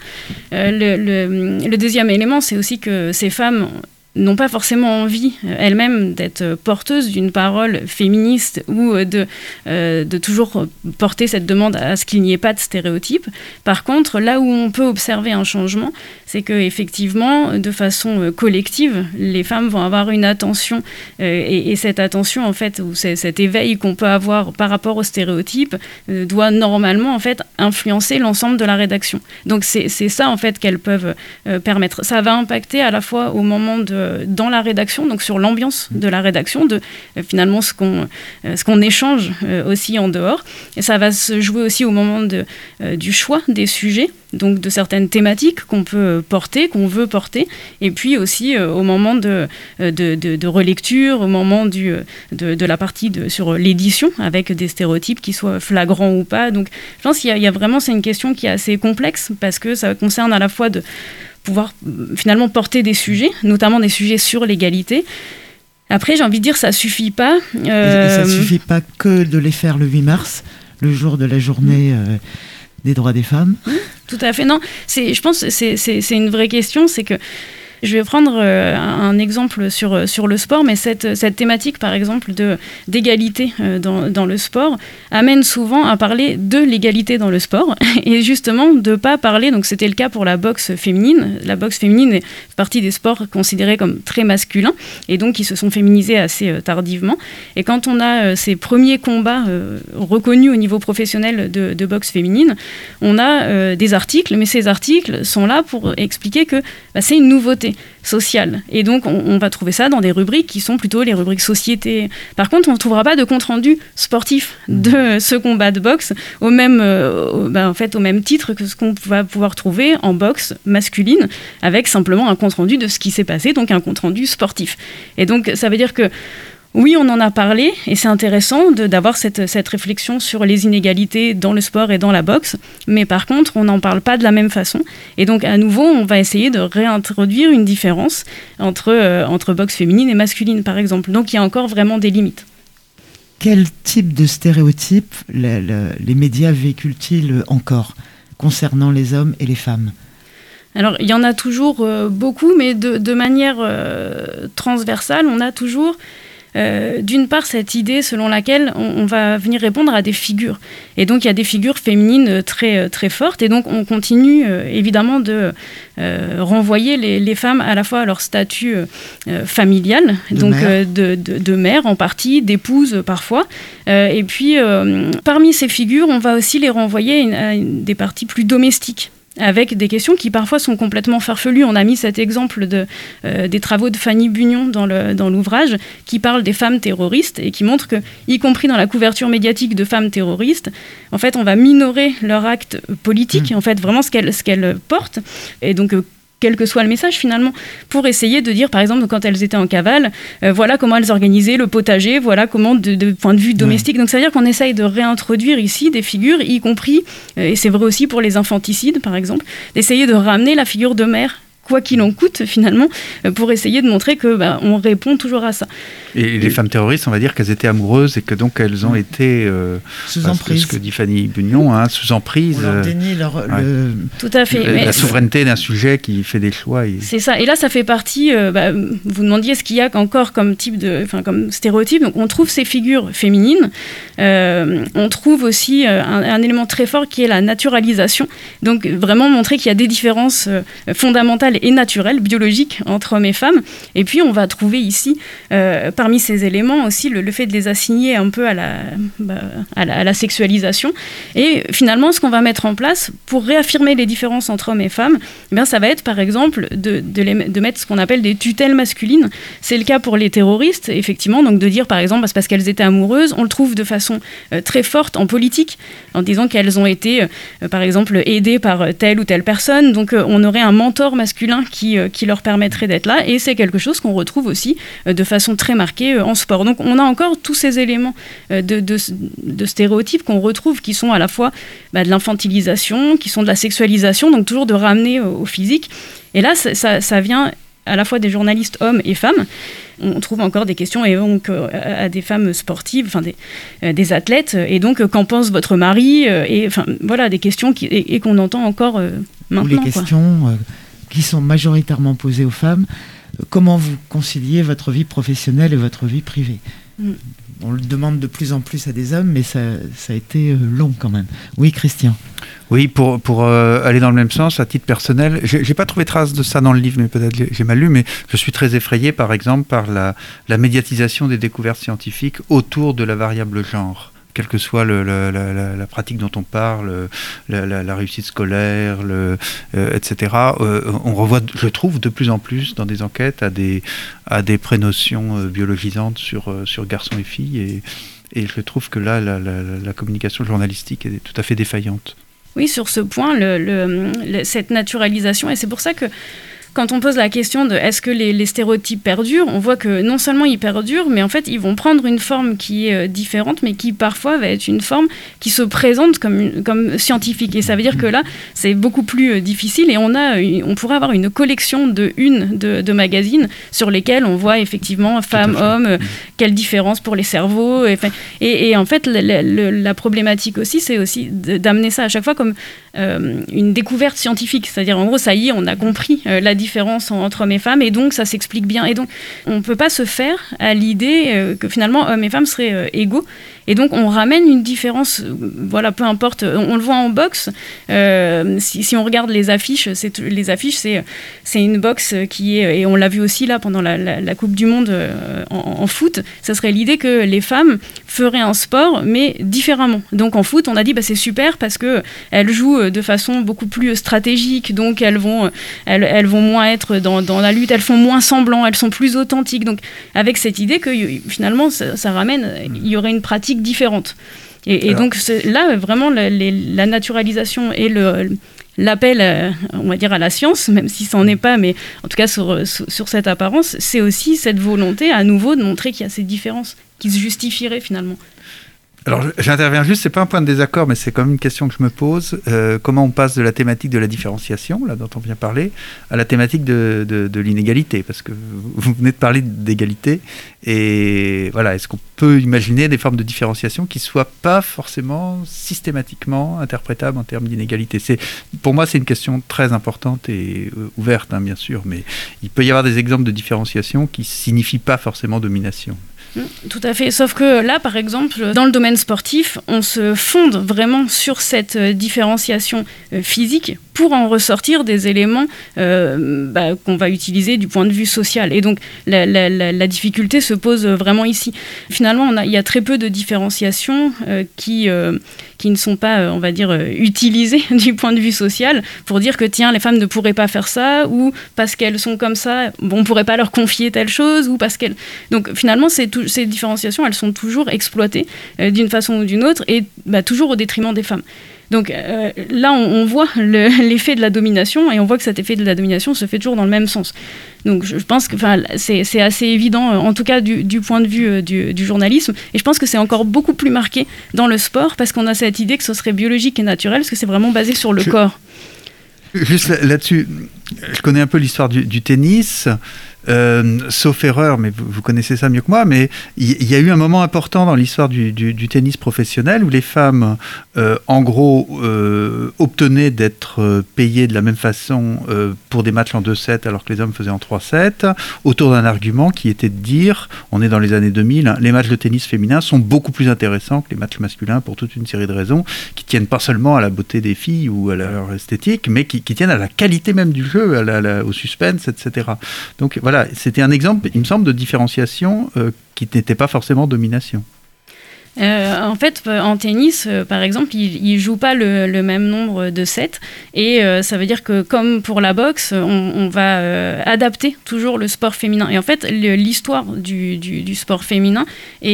Le deuxième élément, c'est aussi que ces femmes n'ont pas forcément envie elles-mêmes d'être porteuses d'une parole féministe ou de toujours porter cette demande à ce qu'il n'y ait pas de stéréotypes. Par contre, là où on peut observer un changement, c'est qu'effectivement, de façon collective, les femmes vont avoir une attention et cette attention, en fait, ou cet éveil qu'on peut avoir par rapport aux stéréotypes doit normalement, en fait, influencer l'ensemble de la rédaction. Donc c'est ça, en fait, qu'elles peuvent permettre. Ça va impacter à la fois au moment dans la rédaction, donc sur l'ambiance de la rédaction, de finalement ce qu'on échange aussi en dehors. Et ça va se jouer aussi au moment du choix des sujets, donc de certaines thématiques qu'on peut porter, qu'on veut porter, et puis aussi au moment de relecture, au moment de la partie sur l'édition, avec des stéréotypes qui soient flagrants ou pas. Donc je pense qu'il y a vraiment, c'est une question qui est assez complexe, parce que ça concerne à la fois de pouvoir finalement porter des sujets, notamment des sujets sur l'égalité. Après, j'ai envie de dire, ça suffit pas. Et ça suffit pas que de les faire le 8 mars, le jour de la journée des droits des femmes. Tout à fait, non. Je pense que c'est une vraie question, c'est que je vais prendre un exemple sur le sport, mais cette thématique, par exemple, d'égalité dans le sport, amène souvent à parler de l'égalité dans le sport, et justement de ne pas parler, donc c'était le cas pour la boxe féminine. La boxe féminine est partie des sports considérés comme très masculins, et donc qui se sont féminisés assez tardivement. Et quand on a ces premiers combats reconnus au niveau professionnel de boxe féminine, on a des articles, mais ces articles sont là pour expliquer que c'est une nouveauté sociale. Et donc, on va trouver ça dans des rubriques qui sont plutôt les rubriques société. Par contre, on ne trouvera pas de compte-rendu sportif de ce combat de boxe au même titre que ce qu'on va pouvoir trouver en boxe masculine, avec simplement un compte-rendu de ce qui s'est passé, donc un compte-rendu sportif. Et donc, ça veut dire que Oui, on en a parlé et c'est intéressant d'avoir cette réflexion sur les inégalités dans le sport et dans la boxe. Mais par contre, on n'en parle pas de la même façon. Et donc, à nouveau, on va essayer de réintroduire une différence entre boxe féminine et masculine, par exemple. Donc, il y a encore vraiment des limites. Quel type de stéréotypes les médias véhiculent-ils encore concernant les hommes et les femmes ? Alors, il y en a toujours beaucoup, mais de manière transversale, on a toujours... d'une part, cette idée selon laquelle on va venir répondre à des figures. Et donc, il y a des figures féminines très, très fortes. Et donc, on continue évidemment de renvoyer les femmes à la fois à leur statut familial, de mère en partie, d'épouse parfois. Et puis, parmi ces figures, on va aussi les renvoyer à des parties plus domestiques, avec des questions qui parfois sont complètement farfelues. On a mis cet exemple des travaux de Fanny Bugnon dans l'ouvrage, qui parle des femmes terroristes et qui montre que, y compris dans la couverture médiatique de femmes terroristes, en fait, on va minorer leur acte politique, en fait, vraiment ce qu'elles portent. Et donc, quel que soit le message finalement, pour essayer de dire, par exemple, quand elles étaient en cavale, voilà comment elles organisaient le potager, voilà comment, de point de vue domestique. Donc ça veut dire qu'on essaye de réintroduire ici des figures, y compris, et c'est vrai aussi pour les infanticides par exemple, d'essayer de ramener la figure de mère, quoi qu'il en coûte finalement, pour essayer de montrer que on répond toujours à ça. Et les femmes terroristes, on va dire qu'elles étaient amoureuses et que donc elles ont été sous emprise. Ce que dit Fanny Bugnon, sous emprise. On leur dénie Tout à fait. La souveraineté d'un sujet qui fait des choix. C'est ça. Et là, ça fait partie. Vous demandiez ce qu'il y a encore comme type comme stéréotype. Donc, on trouve ces figures féminines. On trouve aussi un élément très fort qui est la naturalisation. Donc, vraiment montrer qu'il y a des différences fondamentales et naturelles, biologiques, entre hommes et femmes. Et puis, on va trouver ici, parmi ces éléments aussi, le fait de les assigner un peu à la sexualisation. Et finalement, ce qu'on va mettre en place pour réaffirmer les différences entre hommes et femmes, ça va être, par exemple, de mettre ce qu'on appelle des tutelles masculines. C'est le cas pour les terroristes, effectivement. Donc, de dire, par exemple, parce qu'elles étaient amoureuses, on le trouve de façon très forte en politique, en disant qu'elles ont été, par exemple, aidées par telle ou telle personne. Donc, on aurait un mentor masculin qui leur permettrait d'être là. Et c'est quelque chose qu'on retrouve aussi de façon très marquée en sport. Donc, on a encore tous ces éléments de stéréotypes qu'on retrouve, qui sont à la fois de l'infantilisation, qui sont de la sexualisation, donc toujours de ramener au physique. Et là, ça vient à la fois des journalistes hommes et femmes. On trouve encore des questions et donc, à des femmes sportives, des athlètes. Et donc, qu'en pense votre mari ? Et voilà, des questions qu'on entend encore maintenant. Ou les questions qui sont majoritairement posées aux femmes. Comment vous conciliez votre vie professionnelle et votre vie privée ? On le demande de plus en plus à des hommes, mais ça a été long quand même. Oui, Christian. Oui, pour aller dans le même sens, à titre personnel, j'ai pas trouvé trace de ça dans le livre, mais peut-être j'ai mal lu, mais je suis très effrayé, par exemple, par la médiatisation des découvertes scientifiques autour de la variable genre. Quelle que soit la pratique dont on parle, la réussite scolaire, etc. On revoit, je trouve, de plus en plus dans des enquêtes à des prénotions biologisantes sur garçons et filles. Et je trouve que là, la communication journalistique est tout à fait défaillante. Oui, sur ce point, cette naturalisation, et c'est pour ça que quand on pose la question de est-ce que les stéréotypes perdurent, on voit que non seulement ils perdurent, mais en fait ils vont prendre une forme qui est différente, mais qui parfois va être une forme qui se présente comme scientifique. Et ça veut dire que là, c'est beaucoup plus difficile et on pourrait avoir une collection de magazines sur lesquels on voit effectivement femmes, hommes, quelle différence pour les cerveaux. Et en fait, la problématique aussi, c'est aussi d'amener ça à chaque fois comme une découverte scientifique. C'est-à-dire, en gros, ça y est, on a compris la différence entre hommes et femmes, et donc ça s'explique bien. Et donc, on ne peut pas se faire à l'idée que finalement, hommes et femmes seraient égaux. Et donc, on ramène une différence, voilà, peu importe. On le voit en boxe. Si on regarde les affiches, c'est une boxe qui est, et on l'a vu aussi là pendant la Coupe du Monde en foot, ça serait l'idée que les femmes feraient un sport, mais différemment. Donc, en foot, on a dit, c'est super parce qu'elles jouent de façon beaucoup plus stratégique, donc elles vont moins être dans la lutte, elles font moins semblant, elles sont plus authentiques. Donc, avec cette idée que finalement, ça ramène, il y aurait une pratique différente. Et donc là, vraiment, la naturalisation et l'appel, on va dire, à la science, même si ça n'en est pas, mais en tout cas sur cette apparence, c'est aussi cette volonté à nouveau de montrer qu'il y a ces différences qui se justifieraient finalement. Alors j'interviens juste, c'est pas un point de désaccord, mais c'est quand même une question que je me pose. Comment on passe de la thématique de la différenciation, là dont on vient parler, à la thématique de l'inégalité, parce que vous venez de parler d'égalité, et voilà, est-ce qu'on peut imaginer des formes de différenciation qui soient pas forcément systématiquement interprétables en termes d'inégalité? Pour moi, c'est une question très importante et ouverte, hein, bien sûr, mais il peut y avoir des exemples de différenciation qui signifient pas forcément domination. Tout à fait, sauf que là, par exemple, dans le domaine sportif, on se fonde vraiment sur cette différenciation physique pour en ressortir des éléments qu'on va utiliser du point de vue social. Et donc, la difficulté se pose vraiment ici. Finalement, il y a très peu de différenciations qui ne sont pas, on va dire, utilisées du point de vue social pour dire que, tiens, les femmes ne pourraient pas faire ça, ou parce qu'elles sont comme ça, on ne pourrait pas leur confier telle chose, ou parce qu'elles... Donc, finalement, ces différenciations, elles sont toujours exploitées d'une façon ou d'une autre, et toujours au détriment des femmes. Donc là, on voit l'effet de la domination, et on voit que cet effet de la domination se fait toujours dans le même sens. Donc je pense que c'est assez évident, en tout cas du point de vue du journalisme, et je pense que c'est encore beaucoup plus marqué dans le sport, parce qu'on a cette idée que ce serait biologique et naturel, parce que c'est vraiment basé sur le corps. Juste là-dessus, je connais un peu l'histoire du tennis, sauf erreur, mais vous connaissez ça mieux que moi, mais il y a eu un moment important dans l'histoire du tennis professionnel où les femmes, en gros, obtenaient d'être payées de la même façon pour des matchs en 2-7 alors que les hommes faisaient en 3-7, autour d'un argument qui était de dire, on est dans les années 2000, hein, les matchs de tennis féminin sont beaucoup plus intéressants que les matchs masculins pour toute une série de raisons qui tiennent pas seulement à la beauté des filles ou à leur esthétique, mais qui tiennent à la qualité même du jeu, au suspense, etc. Donc voilà, c'était un exemple, il me semble, de différenciation qui n'était pas forcément domination. En fait, en tennis, par exemple, ils jouent pas le même nombre de sets, et ça veut dire que, comme pour la boxe, on va adapter toujours le sport féminin. Et en fait, l'histoire du sport féminin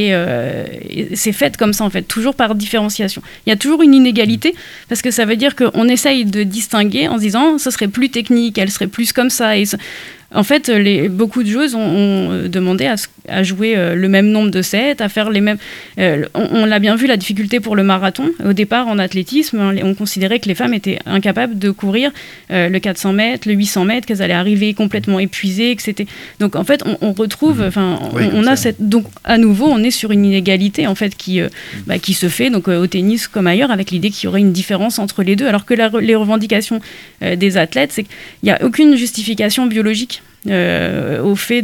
c'est faite comme ça, en fait, toujours par différenciation. Il y a toujours une inégalité, parce que ça veut dire qu'on essaye de distinguer en se disant, ce serait plus technique, elle serait plus comme ça, et en fait, beaucoup de joueuses ont demandé à jouer le même nombre de sets, à faire les mêmes... on l'a bien vu, la difficulté pour le marathon. Au départ, en athlétisme, on considérait que les femmes étaient incapables de courir le 400 mètres, le 800 mètres, qu'elles allaient arriver complètement épuisées, que c'était... Donc, en fait, on retrouve... Donc, à nouveau, on est sur une inégalité, en fait, qui se fait, donc, au tennis comme ailleurs, avec l'idée qu'il y aurait une différence entre les deux, alors que les revendications des athlètes, c'est qu'il n'y a aucune justification biologique au fait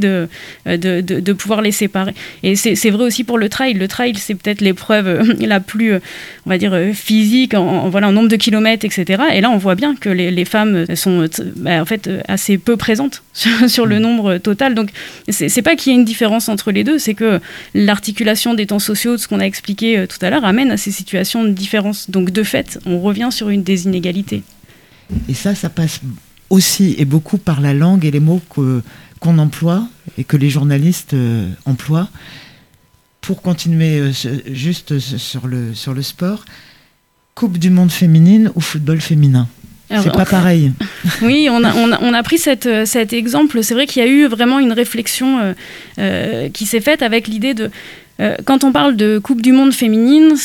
de pouvoir les séparer. Et c'est vrai aussi pour le trail. Le trail, c'est peut-être l'épreuve la plus, on va dire, physique, en nombre de kilomètres, etc. Et là, on voit bien que les femmes sont en fait assez peu présentes sur le nombre total. Donc, c'est pas qu'il y ait une différence entre les deux, c'est que l'articulation des temps sociaux, ce qu'on a expliqué tout à l'heure, amène à ces situations de différence. Donc, de fait, on revient sur une des inégalités. Et ça passe aussi et beaucoup par la langue et les mots qu'on emploie et que les journalistes emploient. Pour continuer juste sur le sport, Coupe du monde féminine ou football féminin? C'est pas pareil. Oui, on a pris cet exemple. C'est vrai qu'il y a eu vraiment une réflexion qui s'est faite avec l'idée de... quand on parle de Coupe du monde féminine,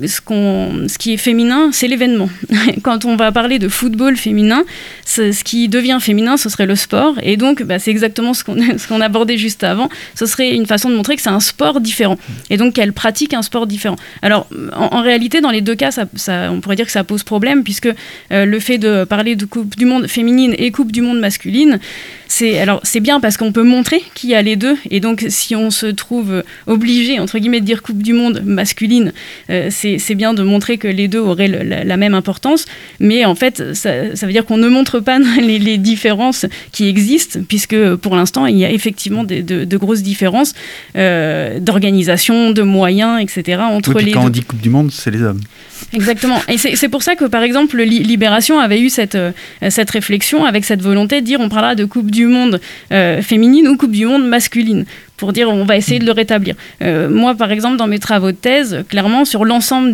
ce qui est féminin, c'est l'événement. Quand on va parler de football féminin, ce qui devient féminin, ce serait le sport. Et donc, c'est exactement ce qu'on abordait juste avant. Ce serait une façon de montrer que c'est un sport différent. Et donc, qu'elle pratique un sport différent. Alors, en réalité, dans les deux cas, on pourrait dire que ça pose problème, puisque le fait de parler de Coupe du monde féminine et Coupe du monde masculine, c'est bien parce qu'on peut montrer qu'il y a les deux. Et donc, si on se trouve obligé, entre guillemets, de dire Coupe du monde masculine, c'est bien de montrer que les deux auraient la même importance, mais en fait, ça veut dire qu'on ne montre pas les différences qui existent, puisque pour l'instant, il y a effectivement de grosses différences d'organisation, de moyens, etc. entre les deux. Quand on dit Coupe du monde, c'est les hommes. Exactement. Et c'est pour ça que, par exemple, Libération avait eu cette réflexion avec cette volonté de dire on parlera de Coupe du monde féminine ou Coupe du monde masculine. pour dire on va essayer de le rétablir. Moi, par exemple, dans mes travaux de thèse, clairement, sur l'ensemble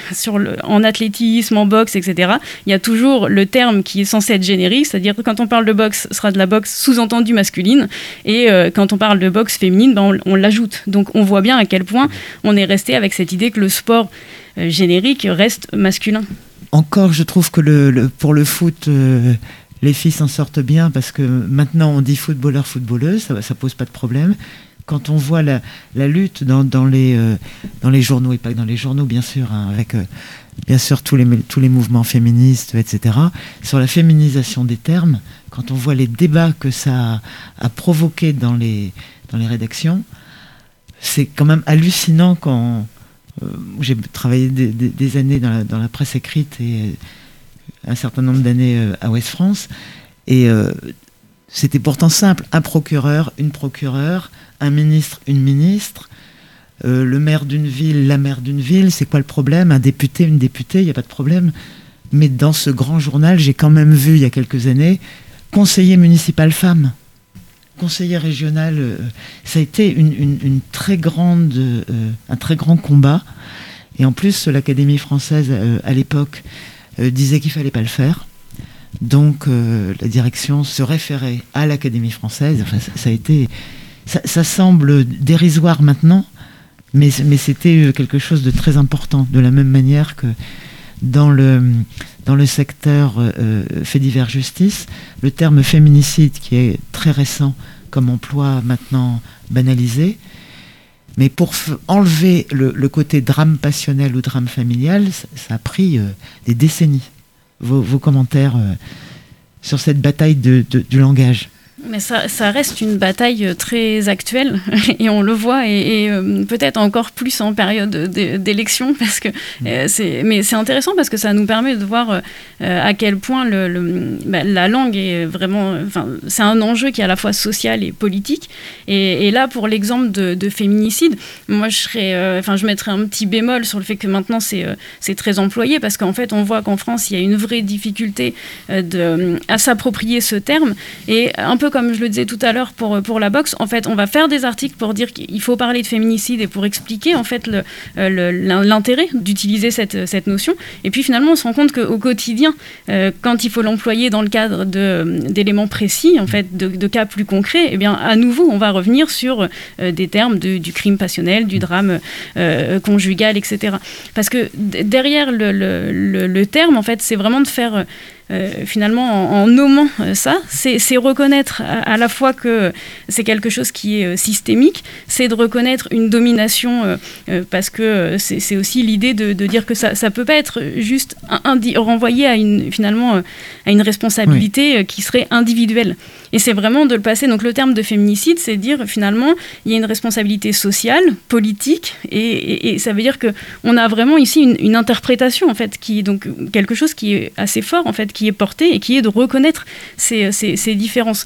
en athlétisme, en boxe, etc., il y a toujours le terme qui est censé être générique, c'est-à-dire que quand on parle de boxe, ce sera de la boxe sous-entendue masculine, et quand on parle de boxe féminine, on l'ajoute. Donc on voit bien à quel point on est resté avec cette idée que le sport générique reste masculin. Encore, je trouve que pour le foot, les filles s'en sortent bien, parce que maintenant on dit footballeur, footballeuse, ça pose pas de problème. Quand on voit la lutte dans les journaux, et pas que dans les journaux bien sûr, hein, avec bien sûr tous les mouvements féministes, etc., sur la féminisation des termes, quand on voit les débats que ça a provoqué dans les rédactions, c'est quand même hallucinant. Quand j'ai travaillé des années dans la presse écrite et un certain nombre d'années à Ouest France, et c'était pourtant simple: un procureur, une procureure, un ministre, une ministre, le maire d'une ville, la maire d'une ville, c'est quoi le problème? Un député, une députée, il n'y a pas de problème. Mais dans ce grand journal, j'ai quand même vu il y a quelques années conseiller municipal femme, conseiller régional. Ça a été une très grande, un très grand combat. Et en plus, l'Académie française à l'époque disait qu'il fallait pas le faire. Donc la direction se référait à l'Académie française. Enfin, ça a été, ça semble dérisoire maintenant, mais c'était quelque chose de très important. De la même manière que dans le secteur fait divers justice, le terme féminicide, qui est très récent comme emploi maintenant banalisé, mais pour enlever le côté drame passionnel ou drame familial, ça a pris des décennies. Vos commentaires sur cette bataille du langage? Mais ça reste une bataille très actuelle et on le voit, et peut-être encore plus en période d'élection, parce que mais c'est intéressant parce que ça nous permet de voir à quel point la langue est vraiment, c'est un enjeu qui est à la fois social et politique. Et là, pour l'exemple de féminicide, moi je mettrais un petit bémol sur le fait que maintenant c'est très employé, parce qu'en fait on voit qu'en France il y a une vraie difficulté à s'approprier ce terme, et un peu comme je le disais tout à l'heure pour la boxe, en fait, on va faire des articles pour dire qu'il faut parler de féminicide et pour expliquer en fait l'intérêt d'utiliser cette notion. Et puis finalement, on se rend compte qu'au quotidien, quand il faut l'employer dans le cadre d'éléments précis, en fait, de cas plus concrets, eh bien, à nouveau, on va revenir sur des termes du crime passionnel, du drame conjugal, etc. Parce que derrière le terme, en fait, c'est vraiment de faire finalement en nommant ça, c'est reconnaître à la fois que c'est quelque chose qui est systémique, c'est de reconnaître une domination, parce que c'est aussi l'idée de dire que ça peut pas être juste renvoyé à une responsabilité qui serait individuelle. Et c'est vraiment de le passer. Donc le terme de féminicide, c'est dire finalement il y a une responsabilité sociale, politique, et ça veut dire que on a vraiment ici une interprétation en fait, qui est donc quelque chose qui est assez fort en fait, qui est porté et qui est de reconnaître ces différences.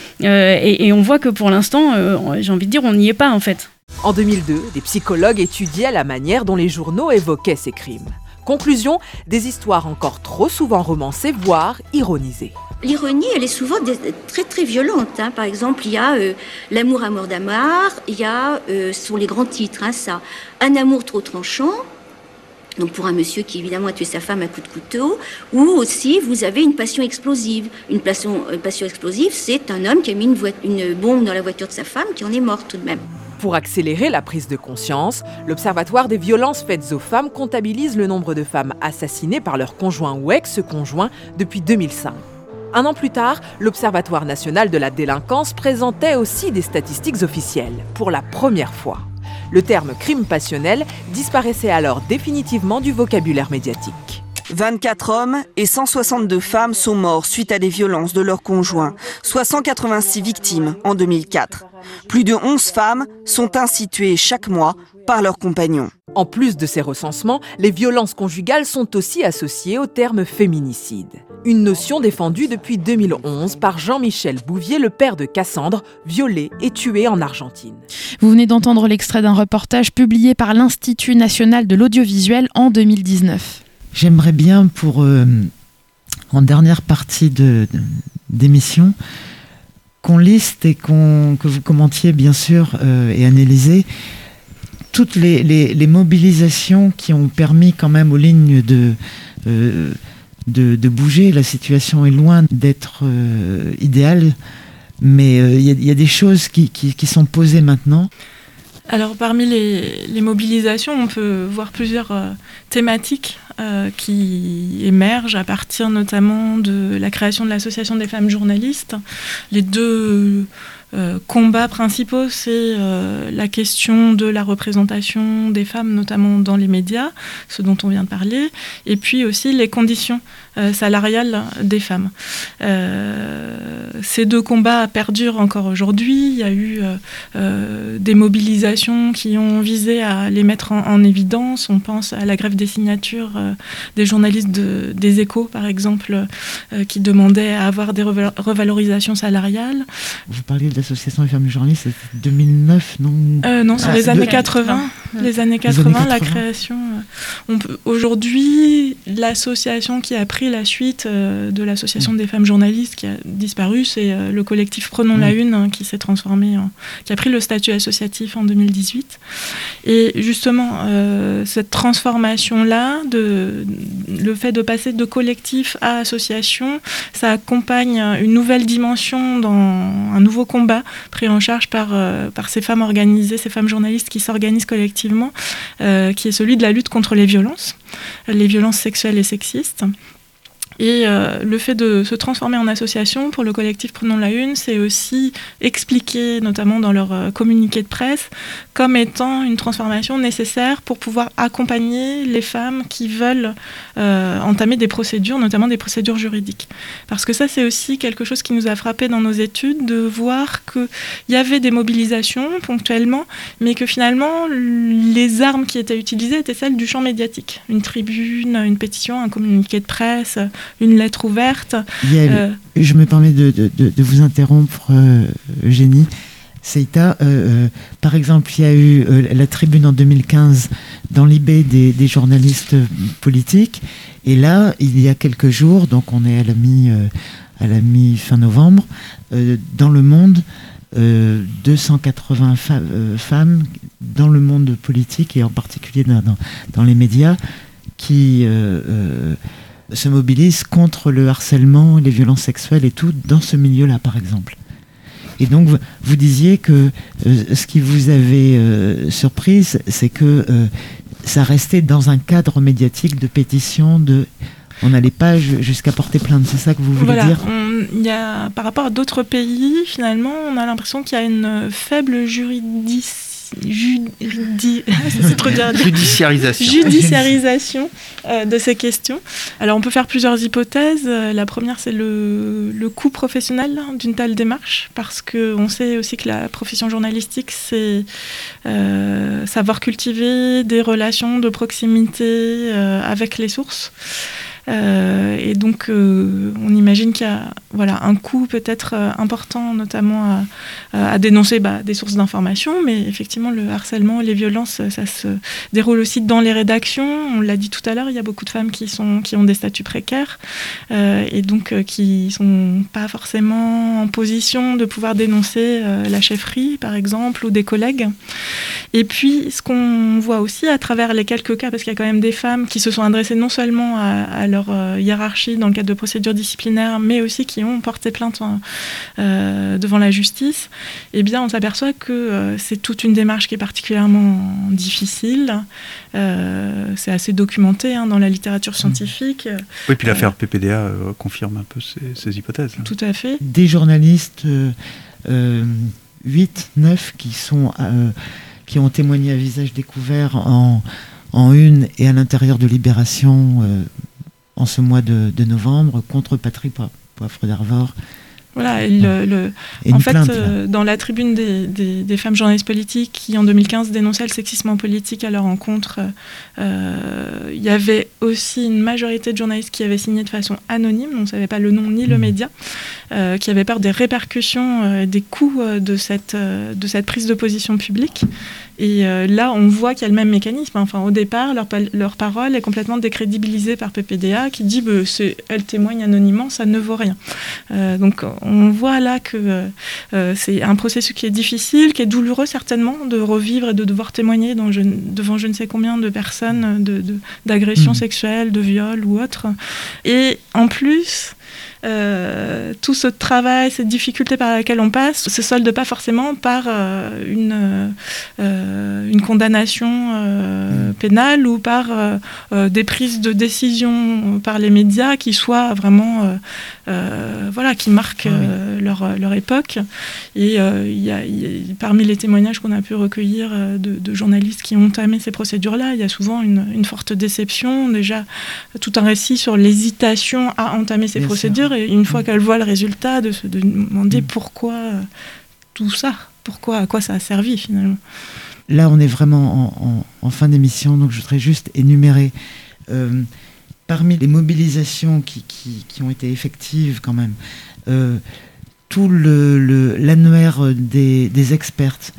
Et on voit que pour l'instant, j'ai envie de dire, on n'y est pas en fait. En 2002, des psychologues étudiaient la manière dont les journaux évoquaient ces crimes. Conclusion, des histoires encore trop souvent romancées, voire ironisées. L'ironie, elle est souvent très très violente. Par exemple, il y a l'amour à mort d'Amar, il y a, sur les grands titres, ça, un amour trop tranchant. Donc pour un monsieur qui évidemment a tué sa femme à coups de couteau, ou aussi vous avez une passion explosive. Une passion explosive, c'est un homme qui a mis une bombe dans la voiture de sa femme, qui en est mort tout de même. Pour accélérer la prise de conscience, l'Observatoire des violences faites aux femmes comptabilise le nombre de femmes assassinées par leur conjoint ou ex-conjoint depuis 2005. Un an plus tard, l'Observatoire national de la délinquance présentait aussi des statistiques officielles, pour la première fois. Le terme crime passionnel disparaissait alors définitivement du vocabulaire médiatique. 24 hommes et 162 femmes sont morts suite à des violences de leurs conjoints, soit 186 victimes en 2004. Plus de 11 femmes sont ainsi tuées chaque mois par leurs compagnons. En plus de ces recensements, les violences conjugales sont aussi associées au terme féminicide. Une notion défendue depuis 2011 par Jean-Michel Bouvier, le père de Cassandre, violée et tuée en Argentine. Vous venez d'entendre l'extrait d'un reportage publié par l'Institut national de l'audiovisuel en 2019. J'aimerais bien, en dernière partie d'émission, qu'on liste et que vous commentiez bien sûr et analysez toutes les mobilisations qui ont permis quand même aux lignes de bouger. La situation est loin d'être idéale, mais il y a des choses qui sont posées maintenant. Alors parmi les mobilisations, on peut voir plusieurs thématiques qui émergent à partir notamment de la création de l'Association des femmes journalistes. Les deux combats principaux, c'est la question de la représentation des femmes, notamment dans les médias, ce dont on vient de parler, et puis aussi les conditions salariales des femmes. Ces deux combats perdurent encore aujourd'hui. Il y a eu des mobilisations qui ont visé à les mettre en évidence. On pense à la grève des signatures des journalistes des Échos, par exemple, qui demandaient à avoir des revalorisations salariales. Vous parliez de l'Association des femmes journalistes, c'était 2009, non Non, sur les années 80. Les années 80, la création. Aujourd'hui, l'association qui a pris la suite de l'Association des femmes journalistes qui a disparu, c'est le collectif Prenons la Une, qui s'est transformé, qui a pris le statut associatif en 2018. Et justement, cette transformation-là, le fait de passer de collectif à association, ça accompagne une nouvelle dimension dans un nouveau combat pris en charge par ces femmes organisées, ces femmes journalistes qui s'organisent collectivement, qui est celui de la lutte contre les violences sexuelles et sexistes. Et le fait de se transformer en association pour le collectif Prenons la Une, c'est aussi expliqué, notamment dans leur communiqué de presse, comme étant une transformation nécessaire pour pouvoir accompagner les femmes qui veulent entamer des procédures, notamment des procédures juridiques. Parce que ça, c'est aussi quelque chose qui nous a frappé dans nos études, de voir qu'il y avait des mobilisations ponctuellement, mais que finalement, les armes qui étaient utilisées étaient celles du champ médiatique. Une tribune, une pétition, un communiqué de presse, une lettre ouverte. Je me permets de vous interrompre, Eugénie. Seïta, par exemple, il y a eu la tribune en 2015 dans l'IB des journalistes politiques. Et là, il y a quelques jours, donc on est à la mi-fin novembre, dans le monde, 280 femmes dans le monde politique et en particulier dans les médias qui se mobilisent contre le harcèlement, les violences sexuelles et tout dans ce milieu-là, par exemple. Et donc, vous disiez que ce qui vous avait surprise, c'est que ça restait dans un cadre médiatique de pétition, on n'allait pas jusqu'à porter plainte. C'est ça que vous voulez dire ? Par rapport à d'autres pays, finalement, on a l'impression qu'il y a une faible judiciarisation de ces questions. Alors on peut faire plusieurs hypothèses. La première, c'est le coût professionnel d'une telle démarche, parce qu'on sait aussi que la profession journalistique, c'est savoir cultiver des relations de proximité avec les sources. Et donc, on imagine qu'il y a un coût peut-être important, notamment à dénoncer des sources d'information, mais effectivement, le harcèlement, les violences, ça se déroule aussi dans les rédactions. On l'a dit tout à l'heure, il y a beaucoup de femmes qui ont des statuts précaires et donc qui ne sont pas forcément en position de pouvoir dénoncer la chefferie, par exemple, ou des collègues. Et puis, ce qu'on voit aussi à travers les quelques cas, parce qu'il y a quand même des femmes qui se sont adressées non seulement à leur hiérarchie dans le cadre de procédures disciplinaires, mais aussi qui ont porté plainte devant la justice, eh bien, on s'aperçoit que c'est toute une démarche qui est particulièrement difficile. C'est assez documenté dans la littérature scientifique. Oui, puis l'affaire PPDA confirme un peu ces hypothèses. Tout à fait. Des journalistes, 8, 9, qui ont témoigné à visage découvert en une et à l'intérieur de Libération en ce mois de novembre contre Patrick Poivre d'Arvor. Voilà, en fait, dans la tribune des femmes journalistes politiques qui, en 2015, dénonçaient le sexisme en politique à leur encontre, il y avait aussi une majorité de journalistes qui avaient signé de façon anonyme, on ne savait pas le nom ni le média, qui avaient peur des répercussions, des coûts de cette prise de position publique. Et là, on voit qu'il y a le même mécanisme. Enfin, au départ, leur parole est complètement décrédibilisée par PPDA qui dit elle témoigne anonymement, ça ne vaut rien. Donc, on voit là que c'est un processus qui est difficile, qui est douloureux certainement, de revivre et de devoir témoigner devant je ne sais combien de personnes d'agressions sexuelles, de viols ou autres. Et en plus, tout ce travail, cette difficulté par laquelle on passe, se solde pas forcément par une condamnation pénale ou par des prises de décision par les médias qui soient vraiment qui marquent leur époque. Et il y a, parmi les témoignages qu'on a pu recueillir de journalistes qui ont entamé ces procédures-là, il y a souvent une forte déception, déjà tout un récit sur l'hésitation à entamer ces procédures. Et une fois qu'elle voit le résultat, de se demander pourquoi tout ça, à quoi ça a servi finalement. Là, on est vraiment en fin d'émission, donc je voudrais juste énumérer parmi les mobilisations qui ont été effectives quand même, tout l'annuaire des expertes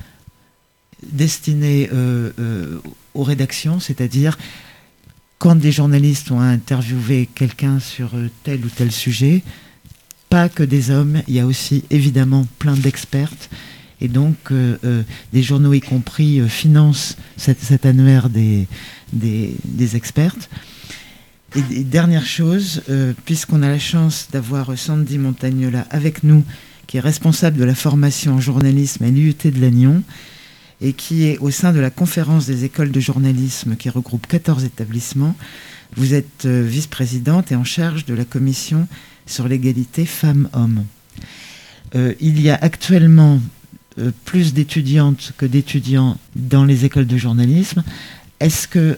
destiné aux rédactions, c'est-à-dire quand des journalistes ont interviewé quelqu'un sur tel ou tel sujet, pas que des hommes, il y a aussi évidemment plein d'expertes. Et donc, des journaux y compris financent cet annuaire des expertes. Et dernière chose, puisqu'on a la chance d'avoir Sandy Montagnola avec nous, qui est responsable de la formation en journalisme à l'IUT de Lannion, et qui est au sein de la conférence des écoles de journalisme qui regroupe 14 établissements. Vous êtes vice-présidente et en charge de la commission sur l'égalité femmes-hommes. Il y a actuellement plus d'étudiantes que d'étudiants dans les écoles de journalisme. Est-ce que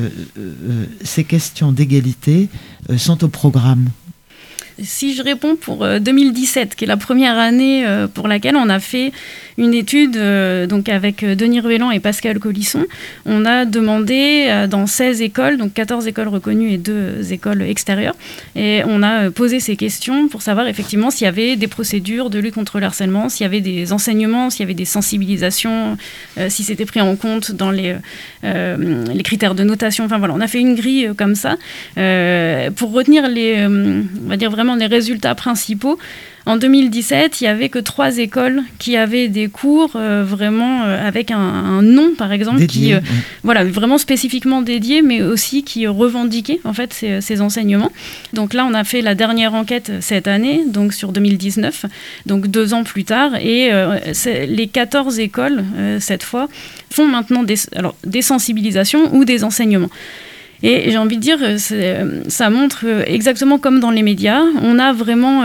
ces questions d'égalité sont au programme ? Si je réponds pour 2017, qui est la première année pour laquelle on a fait une étude donc avec Denis Ruellan et Pascal Collisson, on a demandé dans 16 écoles, donc 14 écoles reconnues et 2 écoles extérieures, et on a posé ces questions pour savoir effectivement s'il y avait des procédures de lutte contre le harcèlement, s'il y avait des enseignements, s'il y avait des sensibilisations, si c'était pris en compte dans les critères de notation. Enfin voilà, on a fait une grille comme ça pour retenir on va dire vraiment les résultats principaux. En 2017, il n'y avait que 3 écoles qui avaient des cours vraiment avec un nom, par exemple, dédié, voilà, vraiment spécifiquement dédié, mais aussi qui revendiquaient en fait ces enseignements. Donc là, on a fait la dernière enquête cette année, donc sur 2019, donc 2 ans plus tard, et les 14 écoles, cette fois, font maintenant des sensibilisations ou des enseignements. Et j'ai envie de dire, ça montre exactement comme dans les médias, on a vraiment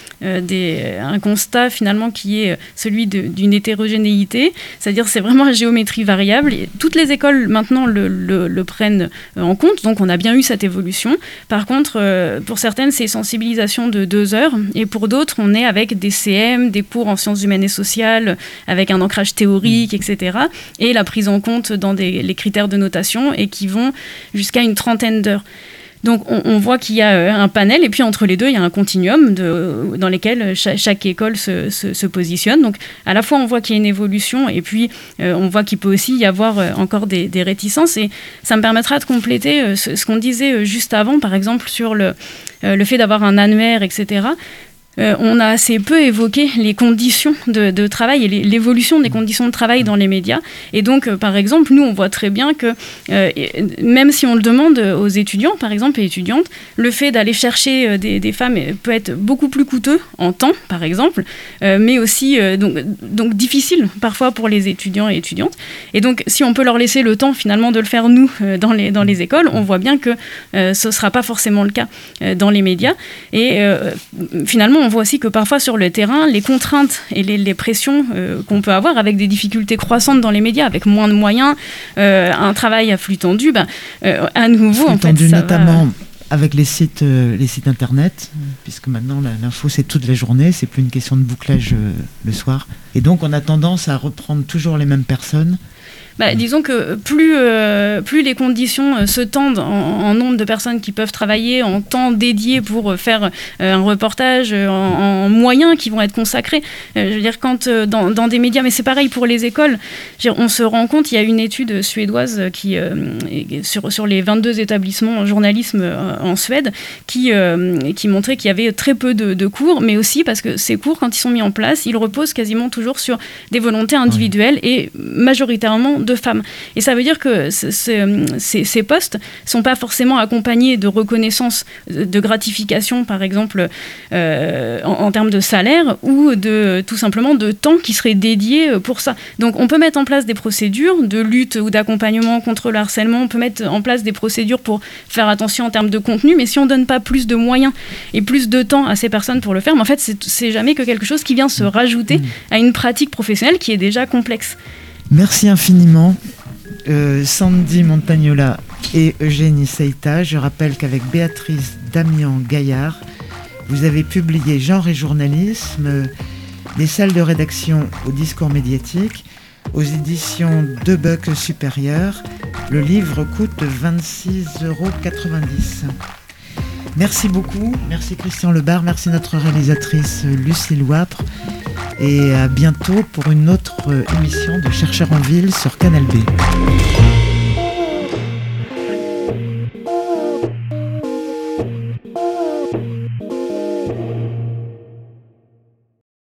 un constat finalement qui est celui d'une hétérogénéité, c'est-à-dire c'est vraiment à géométrie variable. Et toutes les écoles maintenant le prennent en compte, donc on a bien eu cette évolution. Par contre, pour certaines, c'est sensibilisation de 2 heures, et pour d'autres, on est avec des CM, des cours en sciences humaines et sociales, avec un ancrage théorique, etc. Et la prise en compte dans les critères de notation, et qui vont jusqu'à une 30aine d'heures. Donc on voit qu'il y a un panel, et puis entre les deux, il y a un continuum dans lesquels chaque école se positionne. Donc à la fois, on voit qu'il y a une évolution, et puis on voit qu'il peut aussi y avoir encore des réticences. Et ça me permettra de compléter ce qu'on disait juste avant, par exemple, sur le fait d'avoir un annuaire, etc. On a assez peu évoqué les conditions de travail et l'évolution des conditions de travail dans les médias. Et donc, par exemple, nous, on voit très bien que même si on le demande aux étudiants, par exemple, et étudiantes, le fait d'aller chercher des femmes peut être beaucoup plus coûteux en temps, par exemple, mais aussi donc difficile parfois pour les étudiants et étudiantes. Et donc, si on peut leur laisser le temps finalement de le faire, nous, dans les écoles, on voit bien que ce ne sera pas forcément le cas dans les médias. Et finalement, on voit aussi que parfois sur le terrain, les contraintes et les pressions qu'on peut avoir avec des difficultés croissantes dans les médias, avec moins de moyens, un travail à flux tendu, à nouveau, en fait, ça notamment avec les sites internet, puisque maintenant l'info c'est toute la journée, c'est plus une question de bouclage le soir. Et donc on a tendance à reprendre toujours les mêmes personnes. Disons que plus les conditions se tendent en nombre de personnes qui peuvent travailler, en temps dédié pour faire un reportage, en moyens qui vont être consacrés. Je veux dire, quand dans des médias, mais c'est pareil pour les écoles, on se rend compte, il y a une étude suédoise qui, sur les 22 établissements en journalisme en Suède qui montrait qu'il y avait très peu de cours, mais aussi parce que ces cours, quand ils sont mis en place, ils reposent quasiment toujours sur des volontés individuelles et majoritairement de femmes. Et ça veut dire que ces postes ne sont pas forcément accompagnés de reconnaissance, de gratification, par exemple, en termes de salaire, ou tout simplement de temps qui serait dédié pour ça. Donc on peut mettre en place des procédures de lutte ou d'accompagnement contre le harcèlement, on peut mettre en place des procédures pour faire attention en termes de contenu, mais si on ne donne pas plus de moyens et plus de temps à ces personnes pour le faire, mais en fait c'est jamais que quelque chose qui vient se rajouter à une pratique professionnelle qui est déjà complexe. Merci infiniment Sandy Montagnola et Eugénie Seita. Je rappelle qu'avec Béatrice Damian-Gaillard, vous avez publié Genre et journalisme, des salles de rédaction au discours médiatique, aux éditions De Buck Supérieur. Le livre coûte 26,90 €. Merci beaucoup, merci Christian Lebar, merci notre réalisatrice Lucille Wapre, et à bientôt pour une autre émission de Chercheurs en Ville sur Canal B.